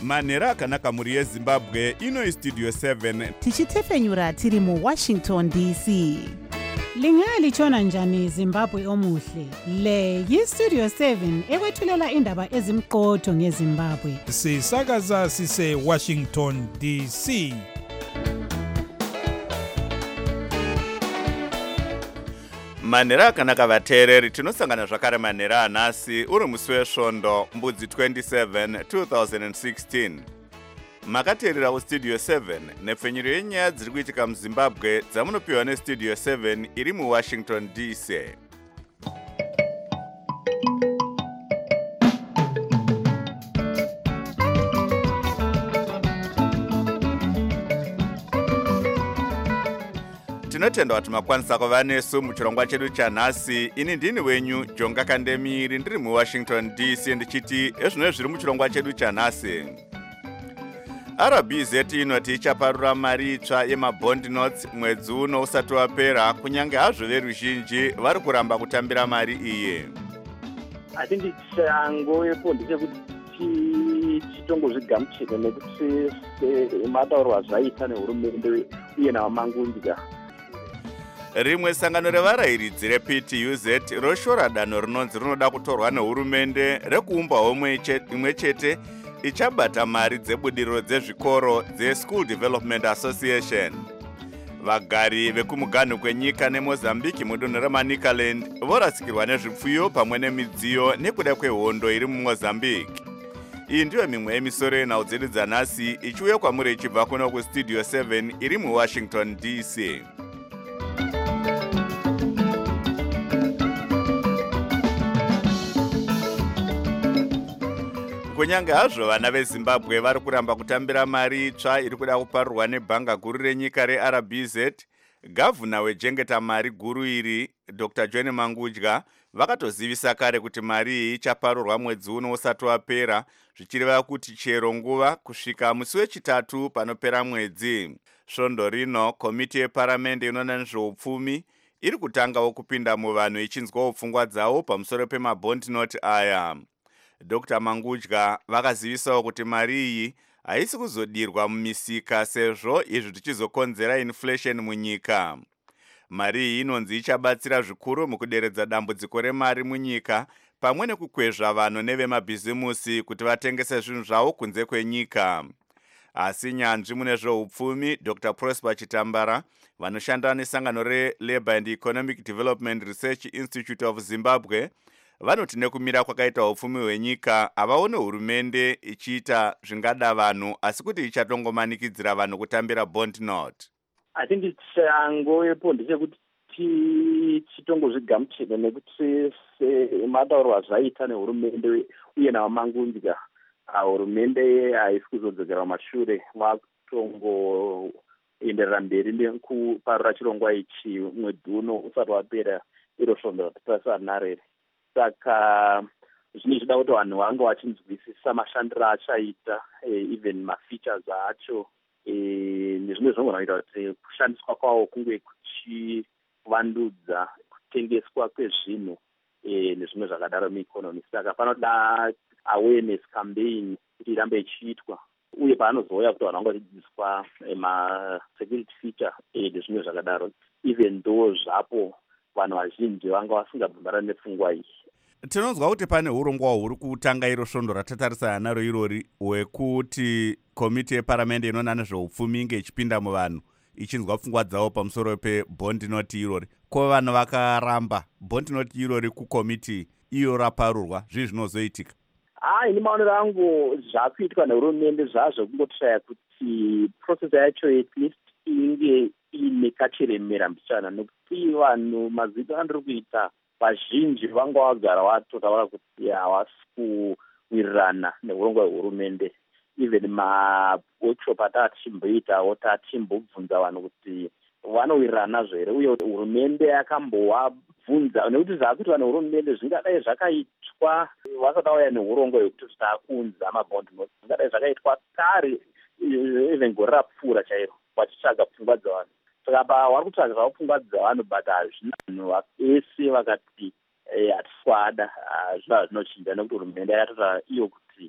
manhero akanaka mhuri yezimbabwe. Ino istudio 7 tichitefenyura tiri muWashington DC. Lingalitshona njani Zimbabwe omuhle? Le yiStudio 7 ekwethulela indaba ezimqotho ngeZimbabwe. Sisakaza sise Washington DC. manhero akanaka vateereri, tinosangana zvakare manhero anhasi uri musi wesvondo mbudzi 27 2016. Makateerera kustudio 7 nepfenyuro yenyaya dziri kuitika muzimbabwe dzamunopiwa nestudio 7 iri muWashington DC. Tinotenda kuti makwanisa kuva nesu muchirongwa chedu chanhasi. Ini ndini wenyu Jonga Kandemiri ndiri muWashington DC ndichiti ezvino zviri muchirongwa chedu chanhasi. RBZ inoti ichaparura mari itsva yemabond notes mwedzi uno usati wapera, kunyange hazvo veruzhinji vari kuramba kutambira mari iyi. Atindi chango yepo ndechekuti chitongozvigamuchira nekuti matauro azvaita nehurumende uye navamangundya. Rimwe sangano revarayiridzi rePTUZ roshora danho rinonzi rinoda kutorwa nehurumende rekuumba homwe imwe chete ichabata mari dzebudiriro dzezvikoro dzeSchool Development Association. Vagari vekumuganhu kwenyika neMozambique mudunhu reManicaland vorasikirwa nezvipfuyo pamwe nemidziyo nekuda kwehondo iri muMozambique. Iyi ndiyo mimwe yemisoro yenhau dzedu dzanhasi ichiuya kwamuri ichibva kuno kustudio 7 iri muWashington DC. Kunyange hazvo vana veZimbabwe vari kuramba kutambira mari itsva iri kuda kuparurwa nebhanga guru renyika reRBZ, gavhuna wejengeta mari guru iri Dr. John Mangudya vakatozivisa kare kuti mari iyi ichaparurwa mwedzi uno usati wapera, zvichireva kuti chero nguva kusvika musi wechitatu panopera mwedzi. Svondo rino komiti yeparamende inoona nezveupfumi iri kutangawo kupinda muvanhu ichinzwawo pfungwa dzavo pamusoro pemabond note aya. Dr. Mangudya vakazivisawo kuti mari iyi haisi kuzodirwa mumisika sezvo izvi zvichizokonzera inflation munyika. Mari iyi inonzi ichabatsira zvikuru mukuderedza dambudziko remari munyika pamwe nekukwezva vanhu nevemabhizimusi kuti vatengese zvinhu zvavo kunze kwenyika. Asi nyanzvi mune zveupfumi Dr. Prosper Chitambara vanoshanda nesangano reLabour and Economic Development Research Institute of Zimbabwe vanoti nekumira kwakaita upfumi hwenyika havaone hurumende ichiita zvingada vanhu asi kuti ichatongomanikidzira vanhu kutambira bond note. Atindi chango yepo ndechekuti chitongozvigamuchira nekuti matauro azvaita nehurumende uye navamangundya. Hurumende haisi kuzodzokera kumashure, vakutongoenderera mberi nekuparura chirongwa ichi mwedzi uno usati wapera iro svondo ratipasanarere. Saka zvine zvida kuti vanhu vange vachinzwisisa mashandiro achaita, even mafeatures acho, nezvimwe zvinoita kuti kushandiswa kwawo kunge kuchivandudza kutengeswa kwezvinhu nezvimwe zvakadaro mueconomy. Saka panoda awareness campaign kuti irambe ichiitwa, uye paanozouya kuti vanhu vange vachidzidziswa security feature nezvimwe zvakadaro, even though zvapo vanhu vazhinji vanga vasingabvumirani nepfungwa iyi. Tinonzwa kuti pane urongwa huri kutanga iro svondo ratatarisana naro irori hwekuti komiti yeparamende inoona nezveupfumi inge ichipinda muvanhu ichinzwa pfungwa dzavo pamusoro pebond note irori. Ko vanhu vakaramba bond note irori kukomiti iyo raparurwa, zvii zvinozoitika? Ini maonero angu zvakuitwa nehurumende zvazvo kungoshaya kuti process yacho at least inge ine kachiremera mbichana, nekuti vanhu mazita andiri kuita vazhinji vanga vagara vatotaura kuti havasi kuwirirana neurongwa hwehurumende. Even maworkshop atachimboitawo tatimbobvunza vanhu kuti vanowirirana zvere, uye hurumende yakambovabvunza nekuti zvaakuitwa nehurumende zvingadai zvakaitwa vasati vauya neurongwa hwekuti zvitakunza mabond notes, zvingadai zvakaitwa kare even gore rapfuura chairo vachitsvaga pfungwa dzavanhu. Saka vari kutsvaga zvavo pfungwa dzavanhu, but hazvina vanhu vese vakati hatiswada, zvinoda zvinochinja nekuti hurumende yakatota iyo kuti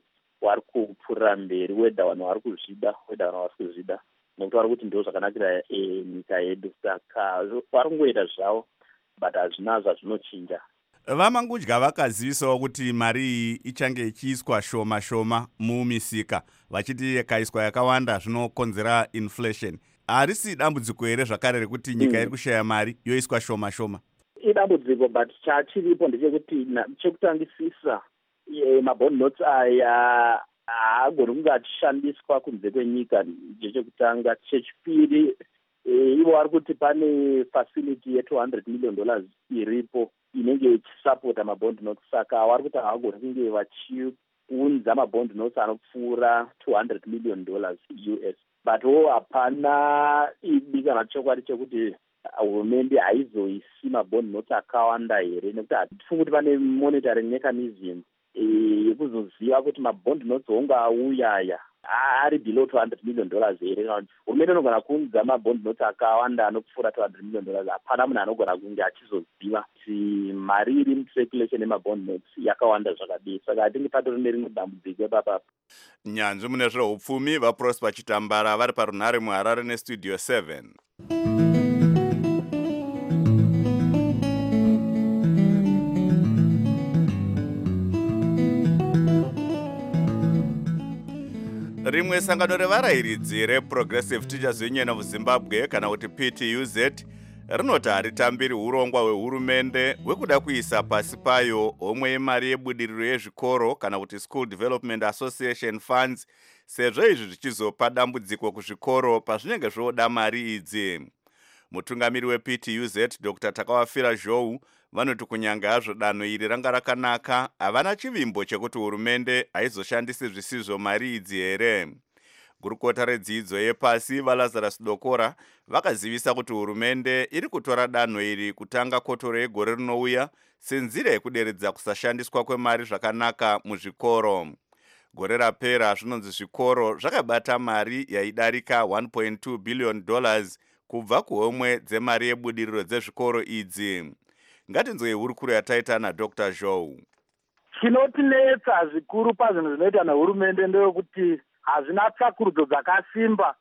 wari kupfuurira mberi, wedha vanhu vari kuzvida nekuti vari kuti ndo zvakanakira nyika yedu. Saka vari kungoita zvavo but hazvina zvazvinochinja. Vamangudya vakazivisawo kuti mari iyi ichange ichiiswa shoma shoma mumisika, vachiti ikaiswa yakawanda zvinokonzera inflation. Harisi dambudziko here zvakare rekuti nyika iri kushaya mari yoiswa shoma shoma? Idambudziko, but chachiripo ndechekuti chekutangisisa mabond notes aya haagoni kunge achishandiswa kunze kwenyika, ndechekutanga. Chechipiri, ivo vari kuti pane facility $200 million iripo inenge ichisapota mabond notes. Saka vari kuti havagoni kunge vachiunza mabond notes anopfuura $200 million US. But hapana idikana chokwadi chekuti hurumende haizoisi mabond notes akawanda here, nekuti hatifungi kuti pane monitoring mechanism yekuzoziva kuti mabond notes onge auyaya ari below $200 million here. Hurumende inogona kuunza mabond notes akawanda anopfuura $200 million. Hapana munhu anogona kunge achizoziva kuti mari iri mucirculation yemabond notes yakawanda zvakadii. Saka hatingi patori nerimwe dambudziko epapapa. Nyanzvi mune zveupfumi vaProsper Chitambara vari parunhare muHarare neStudio 7. Rimwe sangano revarayiridzi reProgressive Teachers Union of Zimbabwe kana kuti PTUZ rinoti haritambiri urongwa hwehurumende hwekuda kuisa pasi payo homwe yemari yebudiriro yezvikoro kana kuti School Development Association Funds, sezvo izvi zvichizopa dambudziko kuzvikoro pazvinenge zvoda mari idzi. Mutungamiri wePTUZ Dr. Takawafira Zhou vanoti kunyange hazvo danho iri ranga rakanaka, havana chivimbo chekuti hurumende haizoshandisi zvisizvo mari idzi here. Gurukota redzidzo yepasi vaLazarus Dokora vakazivisa kuti hurumende iri kutora danho iri kutanga kotoro yegore rinouya senzira yekuderedza kusashandiswa kwemari zvakanaka muzvikoro. Gore rapera zvinonzi zvikoro zvakabata mari yaidarika $1.2 billion kubva kuhomwe dzemari yebudiriro dzezvikoro idzi. Ngatinzwe hurukuro yataita naDr. Zhou. Chinotinetsa zvikuru pazvinhu zvinoita nehurumende ndeyekuti hazvina tsvakurudzo dzakasimba,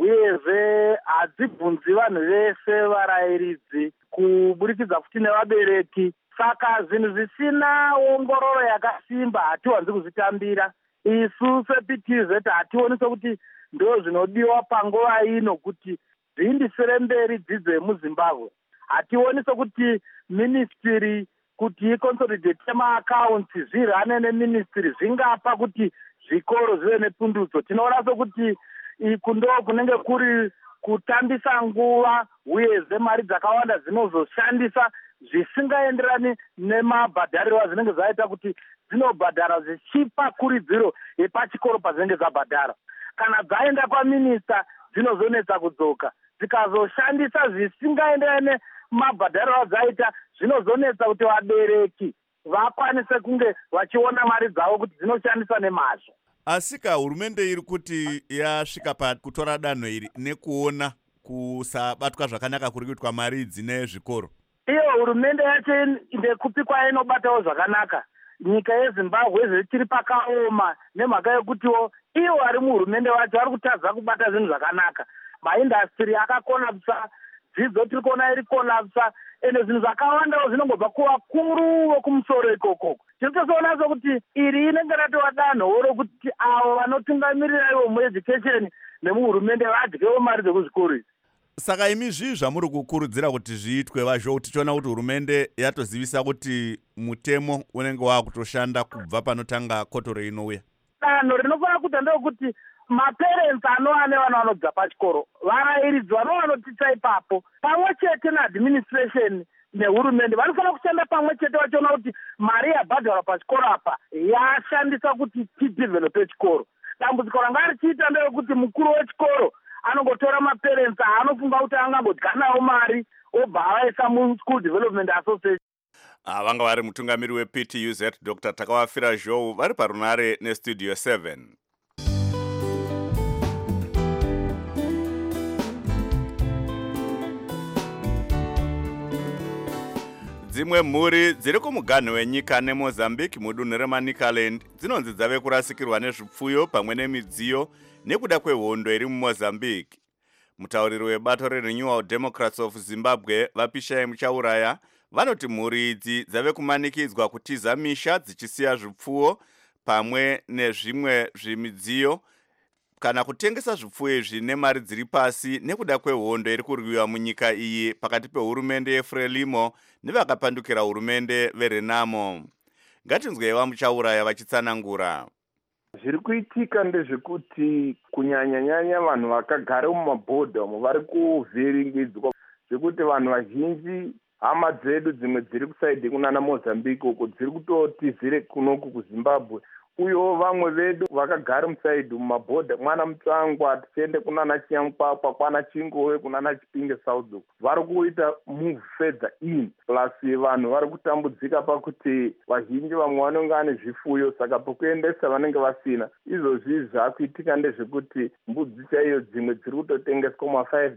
uyezve hadzibvunzi vanhu vese varayiridzi kuburikidza futi nevabereki. Saka zvinhu zvisina ongororo yakasimba hatiwanzi kuzvitambira. Isu sePTUZ hationi sokuti ndo zvinodiwa panguva ino kuti zviindisire mberi dzidzo yemuZimbabwe. Hationi sokuti ministry kuti iconsolidate maaccounts zvirane neministry zvingapa kuti zvikoro zvive nepundutso. Tinoona sokuti iku ndo kunenge kuri kutambisa nguva, uyezve mari dzakawanda dzinozoshandisa zvisingaenderani nemabhadhariro azvinenge zvaita kuti dzinobhadhara zvichipa kuridziro yepachikoro pazvinenge zvabhadhara. Kana dzaenda kwaminista dzinozonetsa kudzoka. Dzikazoshandisa zvisingaenderani nemabhadhariro adzaita zvinozonetsa kuti vabereki vakwanise kunge vachiona mari dzavo kuti dzinoshandisa nemazvo. Asika hurumende iri kuti yasvika pakutora danho iri nekuona kusabatwa zvakanaka kuri kuitwa mari dzine zvikoro. Iyo hurumende yacho ndekupi kwainobatawo zvakanaka. Nyika yeZimbabwe zvichiri pakaoma nemhaka yekutiwo iwo vari muhurumende wacho vari kutadza kubata zvinhu zvakanaka. Maindastry akakonapsa, dzidzo tiri kuona iri konapsa, ende zvinhu zvakawandawo zvinongobva kuvakuru vokumusoro ikoko. Tiri kuzoona sokuti iri inenge ratova danho rokuti avo vanotungamirira ivo mueducation nemuhurumende vadyewo mari dzekuzvikoro idzi. Saka imi zvii zvamuri kukurudzira kuti zviitwe vazvo, tichiona kuti hurumende yatozivisa kuti mutemo unenge wakutoshanda kubva panotanga kotoro inouya? Danho rinofanira kuita ndeyekuti maparents anova nevana vanobva pachikoro, varayiridzi vanova vanotitsa ipapo, pamwe chete neadministration nehurumende vanofanira kushanda pamwe chete vachiona kuti mari yabhadharwa pachikoro apa yashandisa kuti tidevelope chikoro. Dambudziko ranga richiita ndeyekuti mukuru wechikoro anongotora maparents anofunga kuti angangodya nawo mari obva avaisa muSchool Development Association. Vanga vari mutungamiri wePTUZ Dr. Takawafira Zhou vari parunhare neStudio 7. dzimwe mhuri dziri kumuganhu wenyika nemozambique mudunhu remanicaland dzinonzi dzave kurasikirwa nezvipfuyo pamwe nemidziyo nekuda kwehondo iri mumozambique. Mutauriri webato rerenewal democrats of zimbabwe vapishai muchauraya vanoti mhuri idzi dzave kumanikidzwa kutiza misha dzichisiya zvipfuwo pamwe nezvimwe zvimidziyo kana kutengesa zvipfuwo izvi nemari dziri pasi nekuda kwehondo iri kurwiwa munyika iyi pakati pehurumende yeFrelimo nevakapandukira hurumende veRenamo. Ngatinzwei vamuchauraya vachitsanangura. Zviri kuitika ndezvekuti kunyanya-nyanya vanhu vakagara mumabhodha umo vari kuvhiringidzwa zvekuti vanhu vazhinji hama dzedu dzimwe dziri kusaidhi kunana Mozambique uko dziri kutotizire kunoku kuZimbabwe. Uyewo vamwe vedu vakagara musaidhi mumabhodha mwana Mutsangwa tichiende kunana Chinyamupapa kwana Chingove kunana Chipinge South vari kuita move further in plus vanhu vari kutambudzika pakuti vazhinji vamwe vanenge vane zvifuyo saka pokuendesa vanenge vasina. Izvozvi zvakuitika ndezvekuti mbudzi chaiyo dzimwe dziri kutotengeswa $5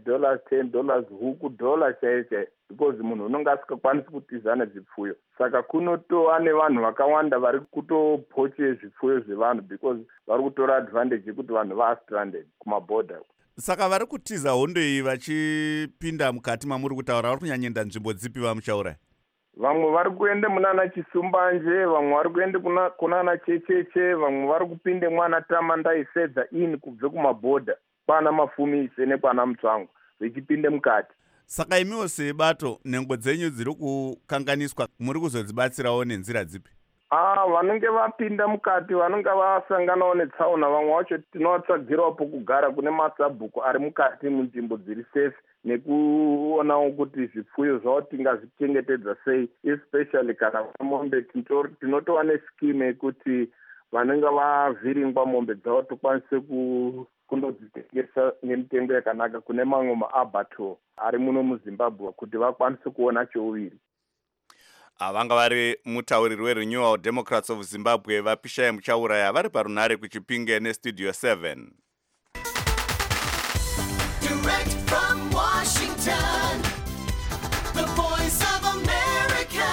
$10 huku $1 chaiyo because munhu unenge asingakwanisi kutiza nezvipfuyo. Saka kunotova nevanhu vakawanda vari kutopoche zvipfuyo zvevanhu because vari kutora advantage yekuti vanhu va stranded kumabhodha. Saka vari kutiza hondo iyi vachipinda mukati mamuri kutaura vari kunyanyenda nzvimbo dzipi vamuchaura? Vamwe vari kuende munana Chisumbanje, vamwe vari kuende kunana Checheche, vamwe vari kupinde mwana Tamandai Sedza in kubve kumabhodha kwana Mafumise nekwana Mutsvango vechipinde mukati. Saka imiwo sebato nhengo dzenyu dziri kukanganiswa muri kuzodzibatsirawo nenzira dzipi? Vanenge vapinda mukati vanenge vasanganawo netsaona vamwe vacho tinovatsvagirawo pokugara kune masabhuku ari mukati munzvimbo dziri safe nekuonawo kuti zvipfuyo zvavo tingazvichengetedza sei especially kana mombe tinotova nescheme yekuti vanenge vavhiringwa mombe dzavo tokwanise kundodzitengesa nemitengo yakanaka kune mamwe maabato ari muno muZimbabwe kuti vakwanise kuona chouviri. Vanga vari mutauriri weRenewal Democrats of Zimbabwe vapishai muchauraya vari parunhare kuChipinge nestudio 7. Direct from Washington, the voice of America,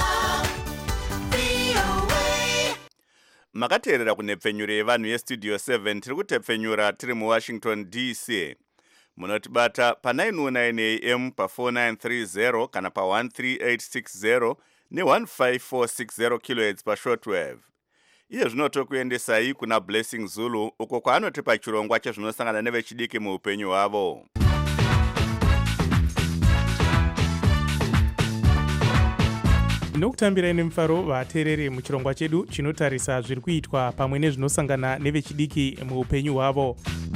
VOA. Makateerera kunhepfenyuro yevanhu yestudio 7 tiri kutepfenyura tiri muWashington DC. Munotibata pa909 AM pa4930 kana pa13860 ne15460 kHz pashortwave. Iye zvino tokuendesai kuna Blessing Zulu uko kwaanotipa chirongwa chezvinosangana nevechidiki muupenyu hwavo. Nokutambira nemufaro vateereri muchirongwa chedu chinotarisa zviri kuitwa pamwe nezvinosangana nevechidiki muupenyu hwavo.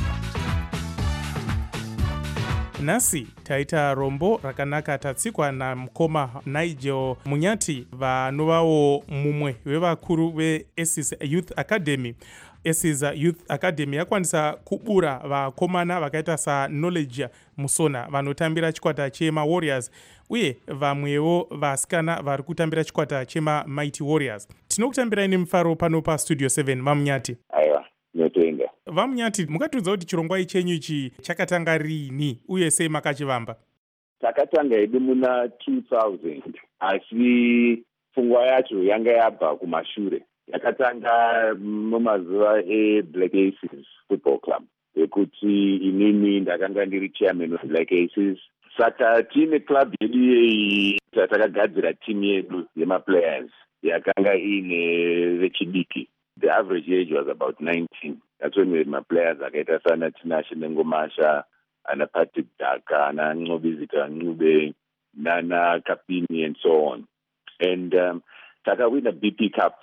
Nhasi taita rombo rakanaka tatsikwa namukoma Nigel Munyati vanovawo mumwe wevakuru veESIS Youth Academy. ESIS Youth Academy yakwanisa kubura vakomana vakaita saKnowledge Musona vanotambira chikwata chemaWarriors uye vamwewo vasikana vari kutambira chikwata chemaMighty Warriors. Tinokutambirai nemufaro pano pastudio 7 Vamunyati. Aiwa, nyotenga. Vamunyati, mukatiudza kuti chirongwa chenyu ichi chakatanga rini uye sei makachivamba? Takatanga hedu muna 2000 asi pfungwa yacho yanga yabva kumashure. Yakatanga mumazuva eBlack Aces Football Club yekuti inini ndakanga ndiri chairman weBlack Aces. Saka tine club yedu yeyi takagadzira team yedu yemaplayers yakanga ine vechidiki. The average age was about 19. That's when we had my players akaita sana Tinashe Nengomasha, ana Patrick Daka, ana Ncobizita Ncube, Nana Kapini and so on. And Taka win a BP Cup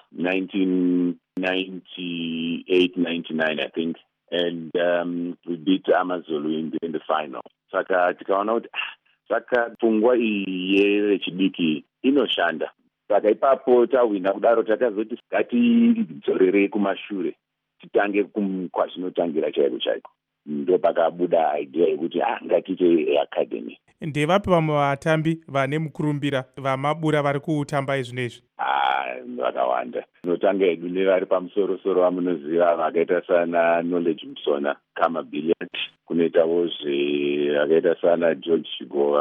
1998-99 I think. And we beat Amazulu in the final. Saka tikaona kuti saka pfungwa iyi yechidiki inoshanda. Saka ipapo tawina kudaro takazoti ngatidzorere kumashure titange kwazvinotangira chaiko chaiko. Ndo pakabuda idea yekuti ngatiite academy. Ndevapi vamwe vatambi vane mukurumbira vamabura vari kutamba izvinezvi? Vakawanda. Tinotanga hedu nevari pamusoro-soro vamunoziva vakaita sana Knowledge Musona, Kama Billiard, kunoitawozve vakaita sana George Chigova,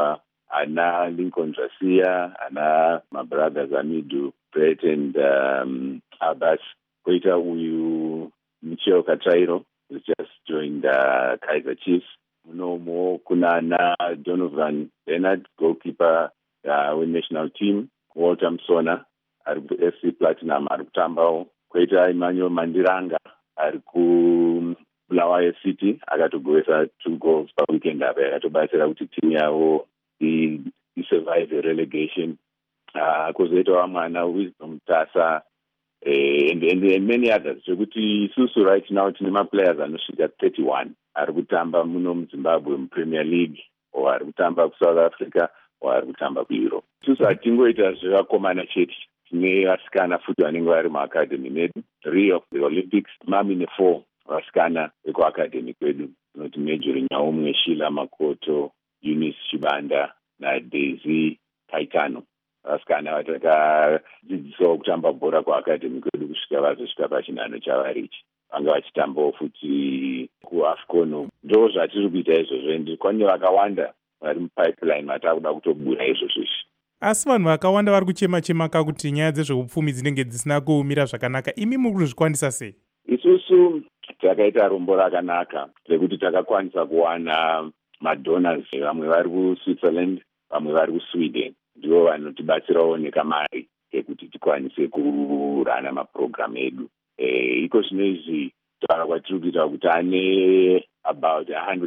ana Lincoln Garcia, ana mabrothers Amidu Brett and Abbas, koita uyu Michel Katrairo, who just joined Kaizer Chiefs. Munomo kuna ana Donovan Leonard, goalkeeper national team. Walter Msona ari FC Platinum ari kutambawo. Koita Emmanuel Mandiranga ari ku Bulawayo City akatogowesa 2 goals per weekend apa akatobatsira kuti timu yavo survive relegation. Kozoitawo mwana Wisdom Tasa and many others. Zvekuti isusu right now tine maplayers anosvika 31 ari kutamba muno muZimbabwe muPremier League or ari kutamba kuSouth Africa or ari kutamba kuEurope. Isusu hatingoita zvevakomana chete, tine vasikana futi vanenge vari muacademy medu. Rio the Olympics mamine 4 vasikana vekuacademy kwedu, tinoti Major Nyaumwe, Sheila Makoto, Eunice Chibanda naDaisy Kaitano. Vasikana vatakadzidzisawo kutamba bhora kuacademy kwedu kusvika vazosvika pachinhano chavarichi. Vanga vachitambawo futi kuAFCON. Ndo zvatiri kuita izvozvo, ende kwane vakawanda vari mupipeline vatakuda kutobura izvozvo. Asi vanhu vakawanda vari kuchema-chema kakuti nyaya dzezveupfumi dzinenge dzisina kumira zvakanaka. Imi muri kuzvikwanisa sei? Isusu takaita rombo rakanaka rekuti takakwanisa kuwana madonors. Vamwe vari kuSwitzerland, vamwe vari kuSweden. Ndivo vanotibatsirawo nekamari ekuti tikwanise kurana maprogram edu. Iko zvino izvi taura kwatiri kuita kuti ane about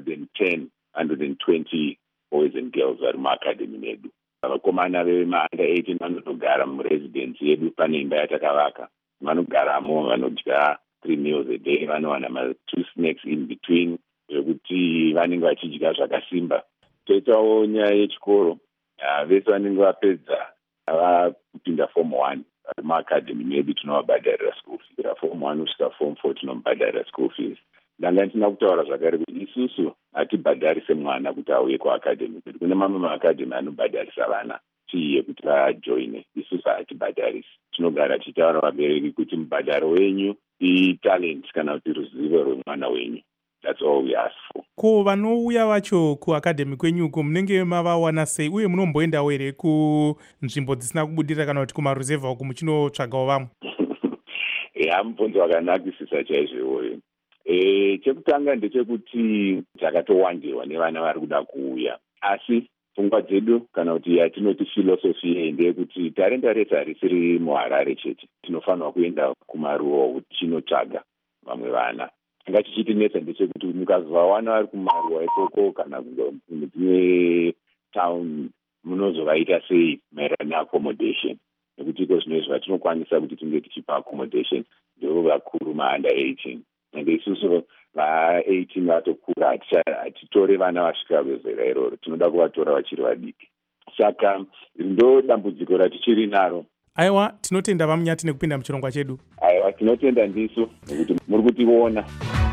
120 boys and girls vari muacademy medu. Vakomana vema-under 18 vanotogara muresidence yedu. Pane imba yatakavaka, vanogaramo, vanodya 3 meals a day, vanowana 2 snacks in between, zvekuti vanenge vachidya zvakasimba. Toitawo nyaya yechikoro, vese vanenge vapedza vakupinda form 1 vari muacademy medu tinovabhadharira school fees. Form 1 kusvika form 4 tinomubhadharira school fees. Ndanga ndina kutaura zvakare kuti isusu hatibhadharise mwana kuti auye kuacademy kwedu. Kune mamwe maacademy anobhadharisa vana fee yekuti vajoine, isusu hatibhadharisi. Tinogara tichitaura vabereki kuti mubhadharo wenyu italent kana kuti ruzivo rwemwana wenyu. That's all we ask for. Ko vanouya vacho kuacademy kwenyuko munenge mavawana sei, uye munomboendawo here kunzvimbo dzisina kubudirira kana kuti kumaruzevha uko muchinotsvagawo vamwe? Mubvunzo wakanakisisa chaizvowo. Chekutanga ndechekuti takatowandirwa nevana vari kuda kuuya, asi pfungwa dzedu kana kuti yatinoti philosophy ndeyekuti talenta retu harisiri muHarare chete, tinofanirwa kuenda kumaruwa tichinotsvaga vamwe vana. Ngachichitinetsa ndechekuti mukazovawana vari kumaruwa ikoko kana dzimwe town munozovaita sei maererano neaccommodation, nekuti iko zvino izvi vatinokwanisa kuti tinge tichipa accommodation ndivo vakuru ma-under 18. Ende isusu va-18 vatokura hatitore vana vasvika vezera iroro, tinoda kuvatora vachiri vadiki. Saka ndo dambudziko ratichiri naro. Aiwa, tinotenda vamunyati nekupinda muchirongwa chedu. Aiwa, tinotenda ndisu nekuti muri kutiona.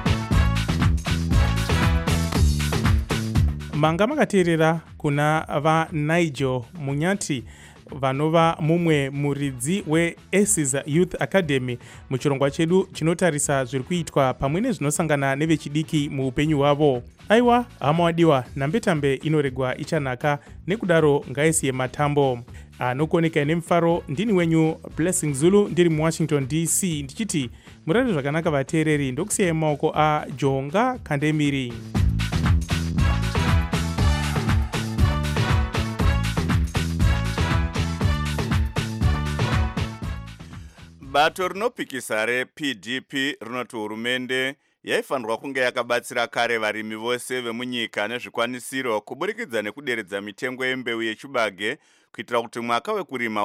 Manga makateerera kuna vaNigel Munyati vanova mumwe muridzi weAces Youth Academy muchirongwa chedu chinotarisa zviri kuitwa pamwe nezvinosangana nevechidiki muupenyu hwavo. Aiwa, hama wadiwa, nambetambe inoregwa ichanaka, nekudaro ngaisiye matambo. Anokoneka nemufaro, ndini wenyu Blessing Zulu, ndiri muWashington DC, ndichiti murare zvakanaka vateereri, ndokusiyai mumaoko aJonga Kandemiri. Bato rinopikisa rePDP rinoti hurumende yaifanirwa kunge yakabatsira kare varimi vose vemunyika nezvikwanisiro kuburikidza nekuderedza mitengo yembeu yechibage kuitira kuti mwaka wekurima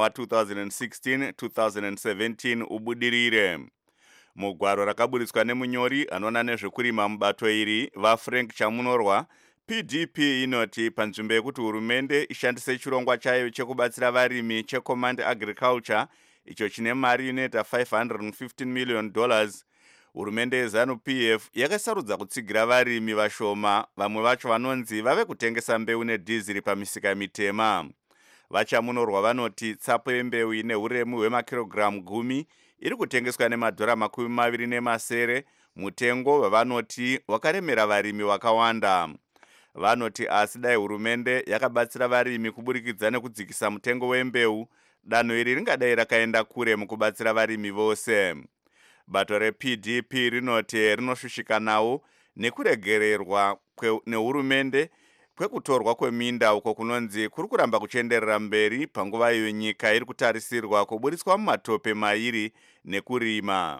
wa2016-2017 ubudirire. Mugwaro rakaburitswa nemunyori anoona nezvekurima mubato iri vaFrank Chamunorwa, PDP inoti panzvimbo yekuti hurumende ishandise chirongwa chayo chekubatsira varimi cheCommand Agriculture icho chine mari inoita $515 million, hurumende yeZANU-PF yakasarudza kutsigira varimi vashoma, vamwe vacho vanonzi vave kutengesa mbeu nedhiziri pamisika mitema. Vachamunorwa vanoti tsapo yembeu ine uremu hwemakirogiramu 10 iri kutengeswa $27, mutengo wavanoti wakaremera varimi vakawanda. vanoti asi dai hurumende yakabatsira varimi kuburikidza nekudzikisa mutengo wembeu, danho iri ringadai rakaenda kure mukubatsira varimi vose. Bato rePDP rinoti rinoshushikanawo nekuregererwa nehurumende kwekutorwa kweminda uko kunonzi kuri kuramba kuchenderera mberi panguva iyo nyika iri kutarisirwa kuburiswa mumatope mairi nekurima.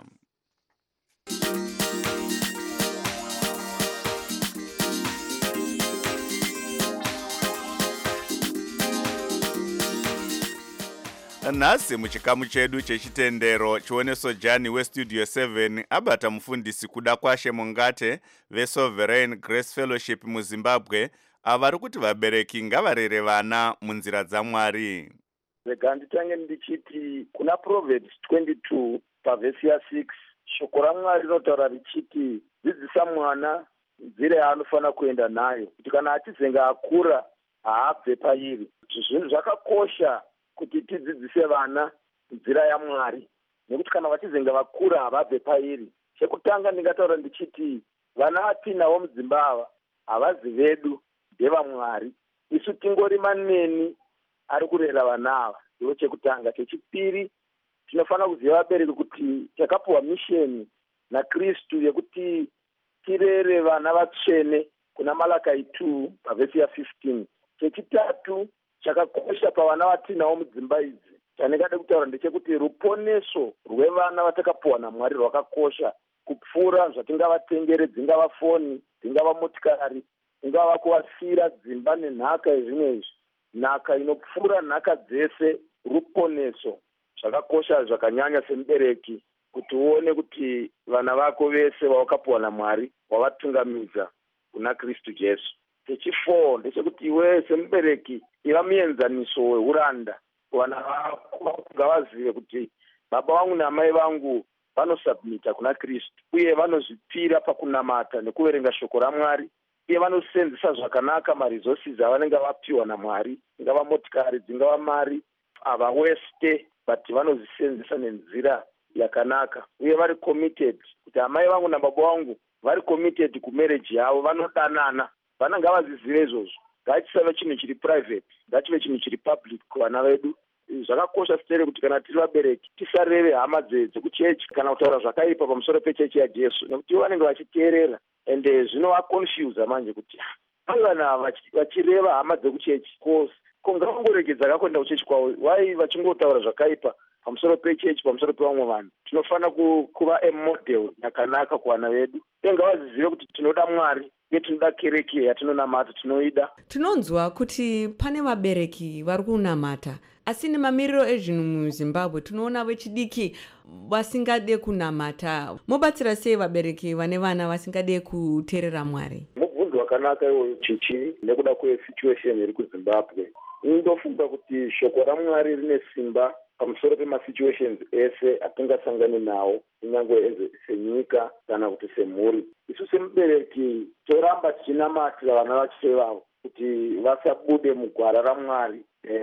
Nhasi muchikamu chedu chechitendero chioneso Jani weStudio 7 abata mufundisi kuda kwashe Mungate veSovereign Grace Fellowship muZimbabwe avari kuti vabereki ngavarere vana munzira dzaMwari. Rega nditange ndichiti kuna Proverbs 22 pavhesi ya6 shoko raMwari rinotaura richiti dzidzisa mwana nzira yaanofanira kuenda nayo kuti kana achizenga akura haabve pairi. Zvinhu zvakakosha kuti tidzidzise vana nzira yaMwari nekuti kana vachizenga vakura havabve pairi. Chekutanga ndingataura ndichiti vana vatinavo mudzimba havazi vedu, ndevamwari. Isu tingori maneni ari kurera vana ava, ndiwo chekutanga. Chechipiri, tinofanira kuziva vabereki kuti takapuwa misheni naKristu yekuti tirere vana vatsvene kuna Malakai 2 pavhesi ya15. Chechitatu, chakakosha pavana vatinavo mudzimba idzi chandingada kutaura ndechekuti ruponeso rwevana vatakapuwa naMwari rwakakosha kupfuura zvatingavatengere, dzingava foni, dzingava motikari, dzingava kuvasira dzimba nenhaka yezvimwe izvi. Nhaka inopfuura nhaka dzese ruponeso. Zvakakosha zvakanyanya semubereki kuti uone kuti vana vako vese vawakapuwa naMwari wavatungamidza kuna Kristu Jesu. Chechi4 ndechekuti iwe semubereki iva muenzaniso weuranda kuvana vako, ngavazive kuti baba vangu namai vangu vanosubmita kuna Kristu uye vanozvipira pakunamata nekuverenga shoko raMwari uye vanosenzesa zvakanaka maresources avanenge vapiwa naMwari, dzingava motikari, dzingava mari, havaweste but vanozvisenzesa nenzira yakanaka uye vari committed kuti amai vangu nababa vangu vari committed kumarriage yavo, vanodanana. Vana ngavazizive izvozvo. Ngatisave chinhu chiri private, ngachive chinhu chiri public kuvana vedu. Zvakakosha sitere kuti kana tiri vabereki tisareve hama dzekuchechi kana kutaura zvakaipa pamusoro pechechi yaJesu nekuti ivo vanenge vachiteerera ende zvinovaconfuse manje kuti vana vachireva hama dzekuchechi ko ngavangoregedza kakuenda kuchechi kwavo, wai vachingotaura zvakaipa pamusoro pechechi, pamusoro pevamwe vanhu. Tinofanira kuva amodel yakanaka kuvana vedu uye ngavazizive kuti tinoda Mwari uye tinoda kereke yatinonamata, tinoida. Tinonzwa kuti pane vabereki vari kunamata, asi nemamiriro ezvinhu muZimbabwe tinoona vechidiki vasingade kunamata. Mobatsira sei vabereki vane vana vasingade kuteerera Mwari? Mubvunzo wakanaka iwoyo chichi nekuda kwesituation iri kuZimbabwe. Ndofunga kuti shoko raMwari rine simba pamusoro pemasituations ese atingasangane nawo, kunyange senyika kana kuti semhuri. Isu semubereki toramba tichinamatira vana vacho vavo kuti vasabude mugwara raMwari,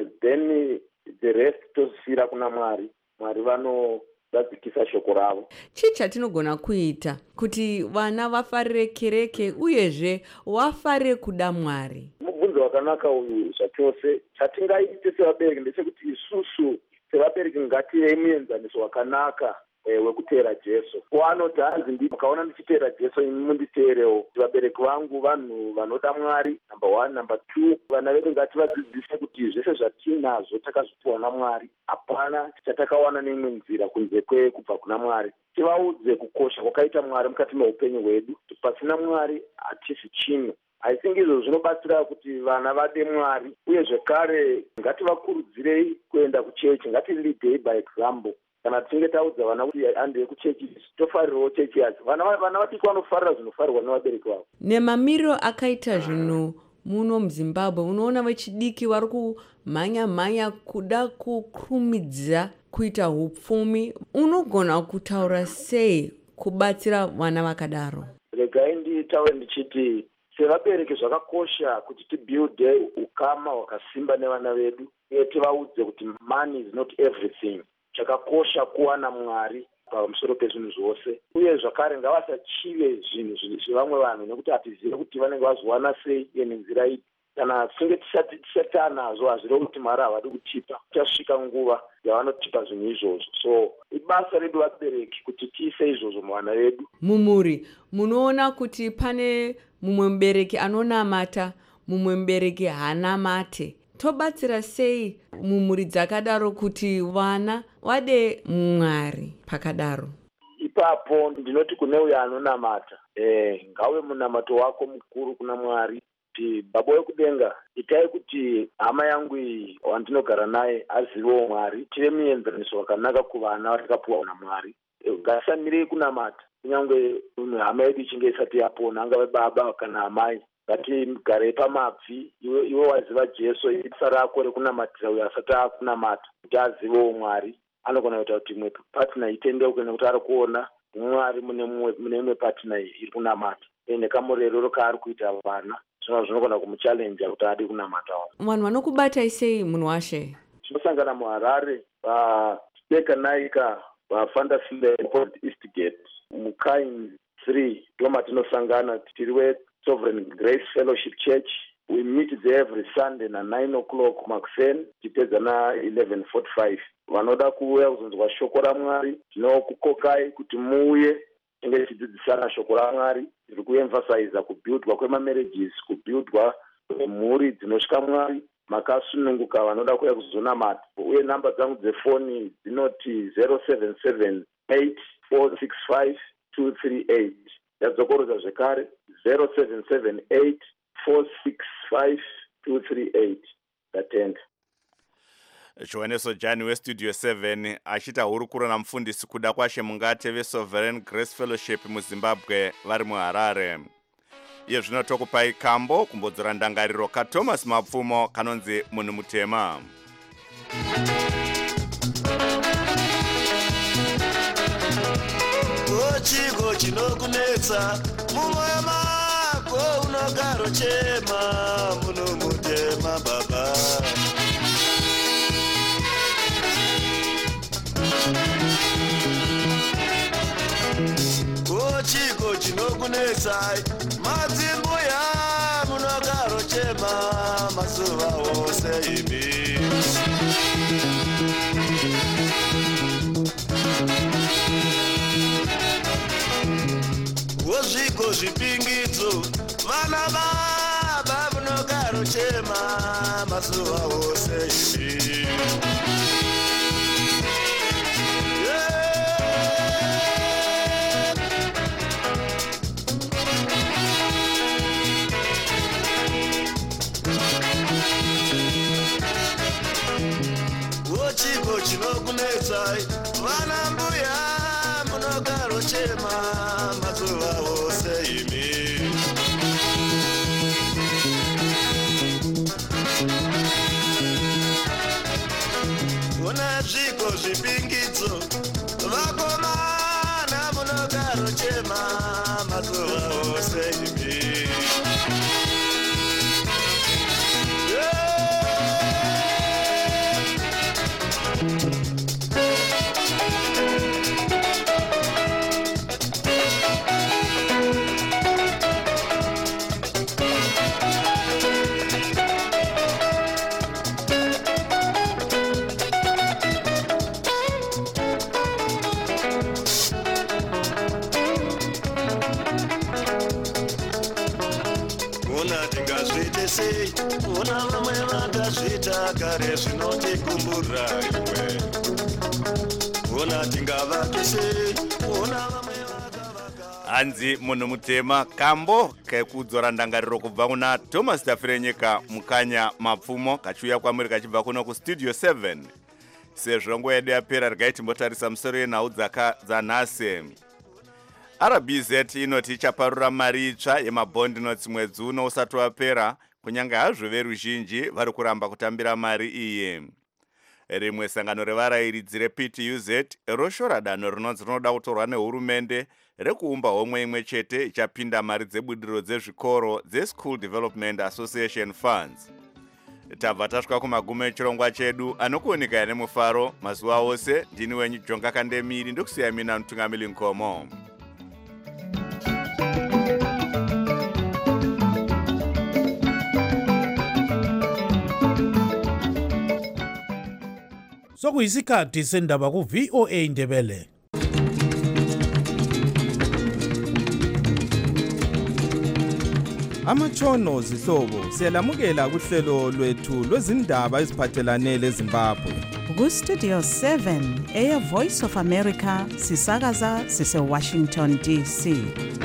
then the rest tozisira kuna Mwari. Mwari vanogadzikisa shoko ravo. Chii chatinogona kuita kuti vana vafarire kereke uyezve vafarire kuda Mwari? Mubvunzo wakanaka uyu zvachose. Chatingaite sevabereki ndechekuti isusu sevabereki ngative muenzaniso wakanaka wekuteera Jesu. Wanoti hanzi ndikaona ndichiteera Jesu imi munditeerewo. Vabereki vangu vanhu vanoda Mwari, number 1. Number 2, vana vedu ngativadzidzise kuti zvese zvatinazvo takazvipiwa naMwari, hapana chatakawana neimwe nzira kunze kubva kuna Mwari. Tivaudze kukosha kwakaita Mwari mukati meupenyu hwedu. Pasina Mwari hatisi chinhu. I think izvo zvinobatsira kuti vana vade Mwari uye zvekare ngativakurudzirei kuenda kuchechi, ngatileadei by example. Kana tinge taudza vana kuti andei kuchechi, tofarirawo chechi yacho. Vana vadiki vanofarira zvinofarirwa nevabereki vavo. Nemamiriro akaita zvinhu muno muZimbabwe unoona vechidiki vari kumhanya kuda kukurumidza kuita upfumi. Unogona kutaura sei kubatsira vana vakadaro? Regai nditaure ndichiti sevabereki zvakakosha kuti tibuilde ukama hwakasimba nevana vedu uye tivaudze kuti money is not everything. Chakakosha kuwana Mwari. pamusoro pezvinhu zvose, uye zvakare ngavasachive zvinhu zvevamwe vanhu nekuti hatizive kuti vanenge vazowana sei uye nenzira ipi. Kana tisinge tisati anazvo hazvirevi kuti mari havadi kutipa, tichasvika nguva yavanotipa zvinhu izvozvo. So ibasa redu vabereki kuti tiise izvozvo muvana vedu. Mumuri, munoona kuti pane mumwe mubereki anonamata, mumwe mubereki haanamate. Tobatsira sei mumuri dzakadaro kuti vana vade Mwari pakadaro? Ipapo ndinoti kune uyo anonamata, ngauve munamato wako mukuru kuna Mwari. Baba wekudenga, itai kuti hama yangu iyi wandinogara naye azivewo Mwari, tive muenzaniso wakanaka kuvana vatakapuwa naMwari. Ngatisamirei kunamata kunyange hama yedu ichinge isati yapona, angave baba kana amai. Ngatigare pamabvi, iwe waziva Jesu, ibasa rako rekunamatira uyo asati akunamata kuti azivewo Mwari. Anogona kuita kuti imwe patina itendeuke nekuti ari kuona Mwari mune imwe patina iri kunamata. Nekamurerero kaari kuita vana zvinogona kumuchalenja kuti adi kunamatawo. Vanhu vanokubatai sei munhu washe? Tinosangana muHarare paSpeka paFantasile Port Eastgate muKain 3 ndoma tinosangana. Tiri Sovereign Grace Fellowship Church. We meet there every Sunday na 9 o'clock Maxen tipedza na 11:45. Vanoda kuuya kuzonzwa shoko raMwari, tinokukokai kuti muuye tinge tichidzidzisana shoko raMwari. Tiri kuemphasize kubuildwa kwemamarriages, kubuildwa kwemhuri dzinosvika Mwari, makasununguka vanoda kuuya kuzonamata. Uye namba dzangu dzefoni dzinoti 0778465238. Yadzokorodza zvekare 0778465238. Ndatenga. Johaneso Jani weStudio 7 achita hurukuro namufundisi kuda kwashe mungate veSovereign Grace Fellowship muZimbabwe vari muHarare. Iye zvino tokupai kambo kumbodzora ndangariro kaThomas Mapfumo kanonzi munhu mutema. Chiko chinokunetsa mumwoyo mako unogaro chema muno mutema baba. Chiko chinokunetsa madzimbuya munogaro chema masuva ose imi. Wozviko zvipingidzo vana baba munogaro chema masuva ose imi. Chiko chinokunetsai vana mbuya munogaro chema mazuva ose imi. Kuna zviko zvipingidzo vakomana munogaro chema mazuva ose imi. Una vamwe vakazvita kare zvinotikumbura iwe. Una tingavati sei, una vamwe hanzi munhu mutema kambo kekudzora ndangariro kubva kuna Thomas Tafirenyika mukanya Mapfumo kachiuya kwamuri kachibva kuno kuStudio 7. Sezvo nguva yedu yapera regai timbotarisa musoro yenhau dzanhasi. RBZ inoti ichaparura mari itsva yemabond notes mwedzi uno usati wapera, kunyange hazvo veruzhinji vari kuramba kutambira mari iyi. Rimwe sangano revarairidzi rePTUZ roshora danho rinonzi rinoda kutorwa nehurumende rekuumba homwe imwe chete ichapinda mari dzebudiro dzezvikoro dzeSchool Development Association Funds. tabva tasvika kumagumo echirongwa chedu anokuoneka nemufaro mazuva ose. Ndini wenyu Jonga Kandemiri, ndokusiya mina Mutungamiri Nkomo. Sokuyisikhathi sendaba ku VOA Ndebele. Amatshono zihlobo siyalamukela kuhlelo lwethu lwezindaba eziphathelane leZimbabwe. Ku Studio 7 Air Voice of America sisakaza sise Washington DC.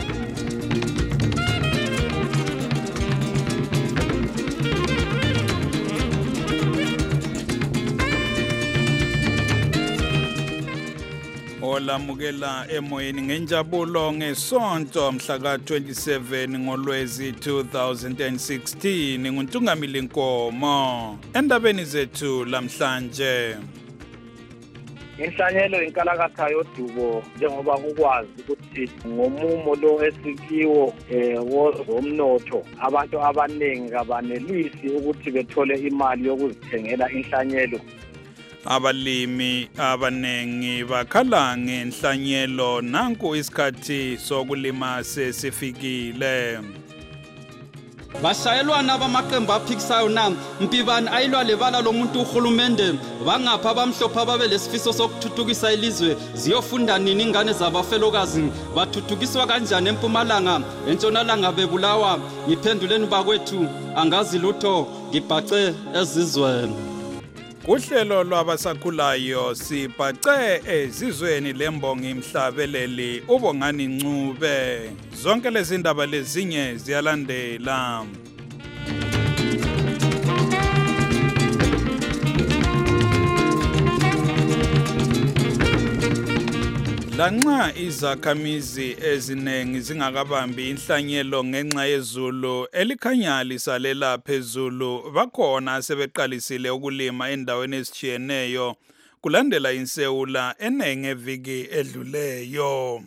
Olamukela emoyeni ngenjabulo ngesonto mhla ka-27 ngoLwezi 2016 nguNtungamili Nkomo. Endabeni zethu lamhlanje, inhlanyelo inkalakatha yodubo njengoba ukwazi ukuthi ngomumo lo esikiwo wozomnotho abantu abaningi kabanelisi ukuthi bethole imali yokuzithengela inhlanyelo. abalimi abanengi bakhala ngenhlanyelo. Nanku isikhathi sokulima sesifikile. Bashayelwana bamaqembu aphikisayo na Mpibani ayilwa lebala lomuntu uhulumende bangapha abamhlophe ababe lesifiso sokuthuthukisa ilizwe ziyofunda nini ingane zabafelokazi bathuthukiswa kanjani eMpumalanga eNtshonalanga bebulawa. Ngiphenduleni bakwethu angazi lutho ngibhace ezizweni. Kuhlelo lwabasakhulayo sibhace ezizweni lembongi Mhlabeleli uBongani Ncube. Zonke lezi ndaba lezinye ziyalandela. Lanxa izakhamizi ezinengi zingakabambi inhlanyelo ngenxa yezulu elikhanya lisalela phezulu, bakhona sebeqalisile ukulima endaweni ezitshiyeneyo kulandela insewula enenge eviki edluleyo.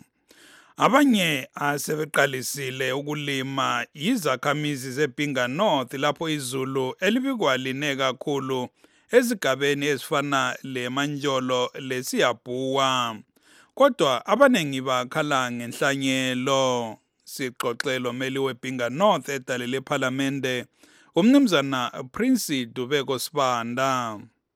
Abanye asebeqalisile ukulima yizakhamizi zeBhinga North lapho izulu elibikwa line kakhulu ezigabeni ezifana leManjolo leSiyabhuwa. Kodwa abanengi bakhala ngenhlanyelo. Sixoxelo meli weBhinga North edale leParlamente umnumzana Prince Dubeko Sibanda.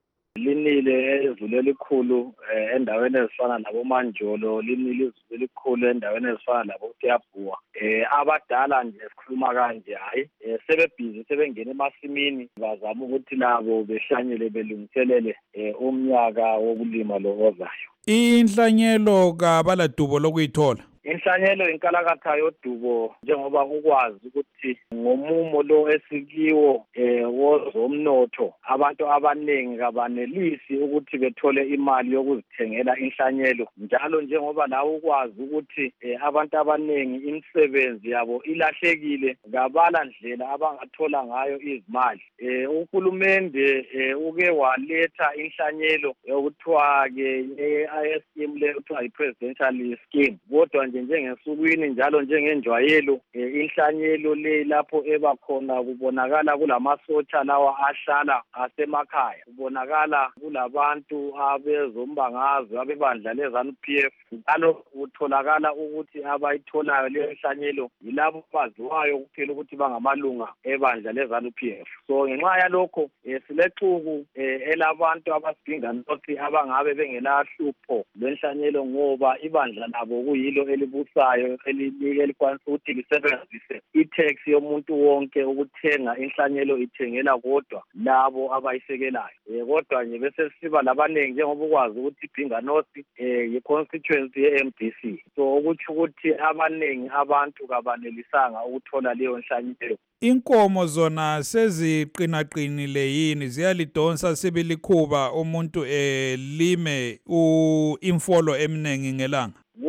Linile izulu elikhulu endaweni ezifana laboManjolo, linile izulu elikhulu endaweni ezifana laboSiyabhuwa. Abadala nje sikhuluma kanje hayi sebebhizi sebengena emasimini bazama ukuthi labo behlanyele belungiselele umnyaka wokulima lo ozayo. Inhlanyelo kabaladubo lokuyithola. Inhlanyelo inkalakatha yodubo njengoba ukwazi ukuthi ngomumo lo esikiwo wozomnotho abantu abaningi kabanelisi ukuthi bethole imali yokuzithengela inhlanyelo. Njalo njengoba lawo ukwazi ukuthi abantu abaningi imisebenzi yabo ilahlekile ngabala ndlela abangathola ngayo izimali. Uhulumende uke waletha inhlanyelo okuthiwa ke scheme le kuthiwa i-presidential scheme. Kodwa njengesukwini njalo njengenjwayelo inhlanyelo le lapho ebakhona kubonakala kulamasotsha lawa ahlala asemakhaya, kubonakala kulabantu abezombangazwe abebandla leZANU-PF, njalo kutholakala ukuthi abayitholayo le nhlanyelo yilabo baziwayo kuphela ukuthi bangamalunga ebandla leZANU-PF. So ngenxa yalokho silexuku elabantu abasidinga nokuthi abangabe bengelahlupho lwenhlanyelo ngoba ibandla labo kuyilo elibusayo elikwanisa ukuthi lisebenzise i-tax yomuntu wonke ukuthenga inhlanyelo ithengela kodwa labo abayisekelayo. Kodwa nje bese siba labanengi njengoba ukwazi ukuthi iBhinga North yi-constituency ye-MDC. So ukuthi abanengi abantu kabanelisanga ukuthola leyo nhlanyelo. Inkomo zona seziqinaqinile yini ziyalidonsa sibilikhuba umuntu lime imfolo eminingi ngelanga?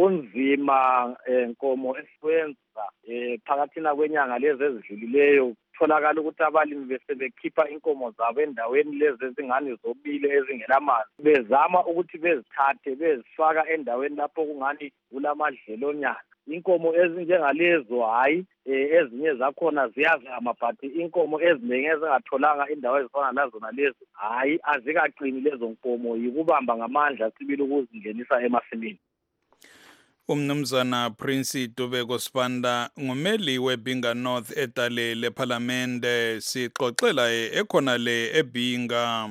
Kunzima nkomo esiyenza phakathina kwenyanga lezi ezidlulileyo kutholakala ukuthi abalimi bese bekhipha inkomo zabo endaweni lezi ezingane zobile ezingelamanzi bezama ukuthi bezithathe bezifaka endaweni lapho kungani kulamadlelonyana inkomo ezinjengalezo hayi ezinye zakhona ziyazama but inkomo eziningi ezingatholanga indawo ezifana nazona lezo hayi azikaqini lezo nkomo yikubamba ngamandla sibili ukuzingenisa emasimini. Umnumzana Prince Dubeko Sibanda ngumeli weBinga North etale leParliamente sixoxela ekhona le eBinga.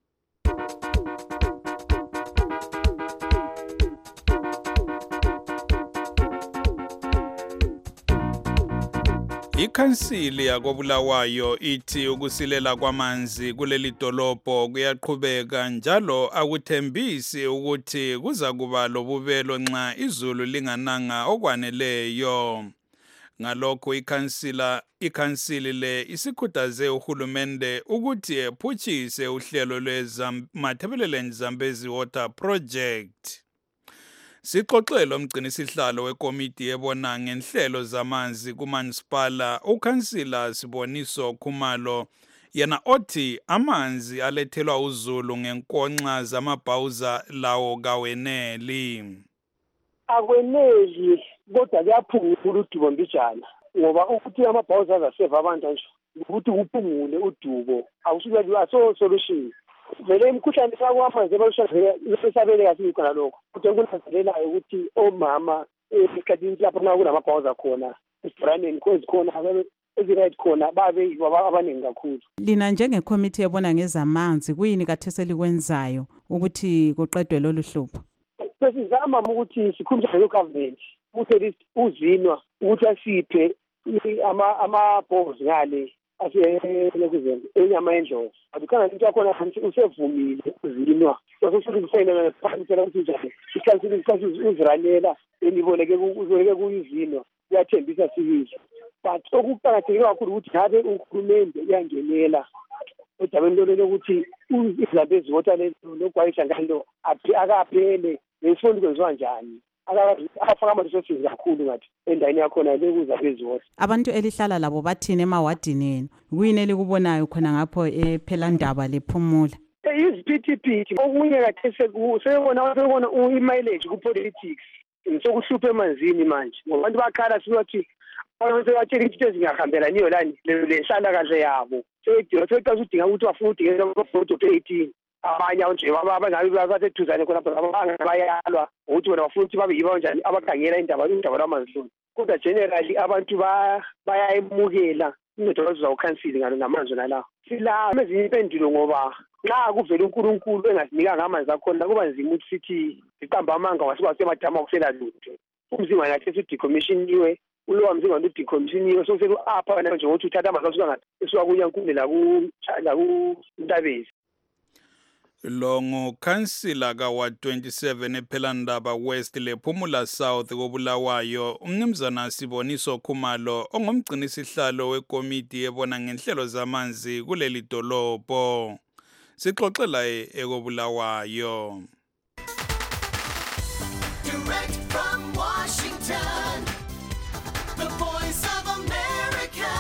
Ikhansili yakoBulawayo ithi ukusilela kwamanzi kuleli dolobho kuyaqhubeka njalo akuthembisi ukuthi kuza kuba lobubelo nxa izulu lingananga okwaneleyo. Ngalokho ikhansili le isikhuthaze uhulumende ukuthi ephutshise uhlelo lweMatabeleland Zambezi Water Project. Sixoxela umgcinisihlalo wekomiti ebona ngenhlelo zamanzi kuMansipala ukhansila Siboniso Khumalo yena othi amanzi alethelwa uzulu ngenkonxa zamabhawuza lawo kaweneli. Akweneli kodwa kuyaphungula udubo mbijana ngoba ukuthi amabhawuza azaseva abantu nje ukuthi kuphungule udubo awusuke so solution. Vele imikhuhlane sakwamanzi ebelusabele kahle khona lokho kodwa kunanzelelayo ukuthi omama esikhathini lapho kunamabhawuza khona esibraneni khona eziright khona babe abaningi kakhulu. Lina njengekhomithi ebona ngezamanzi kuyini kathese likwenzayo ukuthi kuqedwe lolu hlupho? Besizama ukuthi sikhulumisane no-government ukuthi uzinwa ukuthi asiphe ama-bowls ngale enyama endlovu adukhana into yakhona usevumile uzinwa sosokuselela ngaphandle ukuthi njani ikhansili uziranela eniboleke kuyizinwa kuyathembisa sibili but okuqakatheke kakhulu ukuthi ngabe uhulumende uyangenela odabeni lolo lokuthi iZambezi Water logwayisha ngalo akaphele nesifundo kwenziwa njani akafaka ama-resources kakhulu ngathi endaweni yakhona lekuZambezi Water. Abantu elihlala labo bathini emawadini yenu kuyini elikubonayo khona ngapho ePhelandaba lePhumula? Iziphithiphithi okunye kathese sebona i-mileage ku-politics sokuhlupha emanzini manje ngoba abantu bakhala sibathi sebatshela into ezingahambelaniyo lani lenhlala kahle yabo seqasa udinga ukuthi bafuna udingela amabhodo 18 abanye nje abangabe baseduzane khona bayalwa ukuthi bona bafuna ukuthi babe yibo njani abakhangela indaba lwamanzi. Kodwa generally abantu bayayemukela incwadi zawukhansili ngamanzi nalawo. Sila ezinye impendulo ngoba nxa kuvela uNkulunkulu engasinikanga amanzi akhona kuba nzima ukuthi sithi siqamba amanga wasibasemadama okusela lutho. Umzimba ngathi sidecommissioniwe ulowa mzimba udecommissioniwe soseku-apha nje ngokuthi uthatha amanzi asuka kuNyankule la kuNtabezi. Lo ngukhansila kaWard 27 ePhelandaba West lePhumula South koBulawayo umnumzana Siboniso Khumalo ongumgcinisihlalo wekomiti ebona ngenhlelo zamanzi kuleli dolobho. Sixoxela ekoBulawayo. Direct from Washington, the voice of America,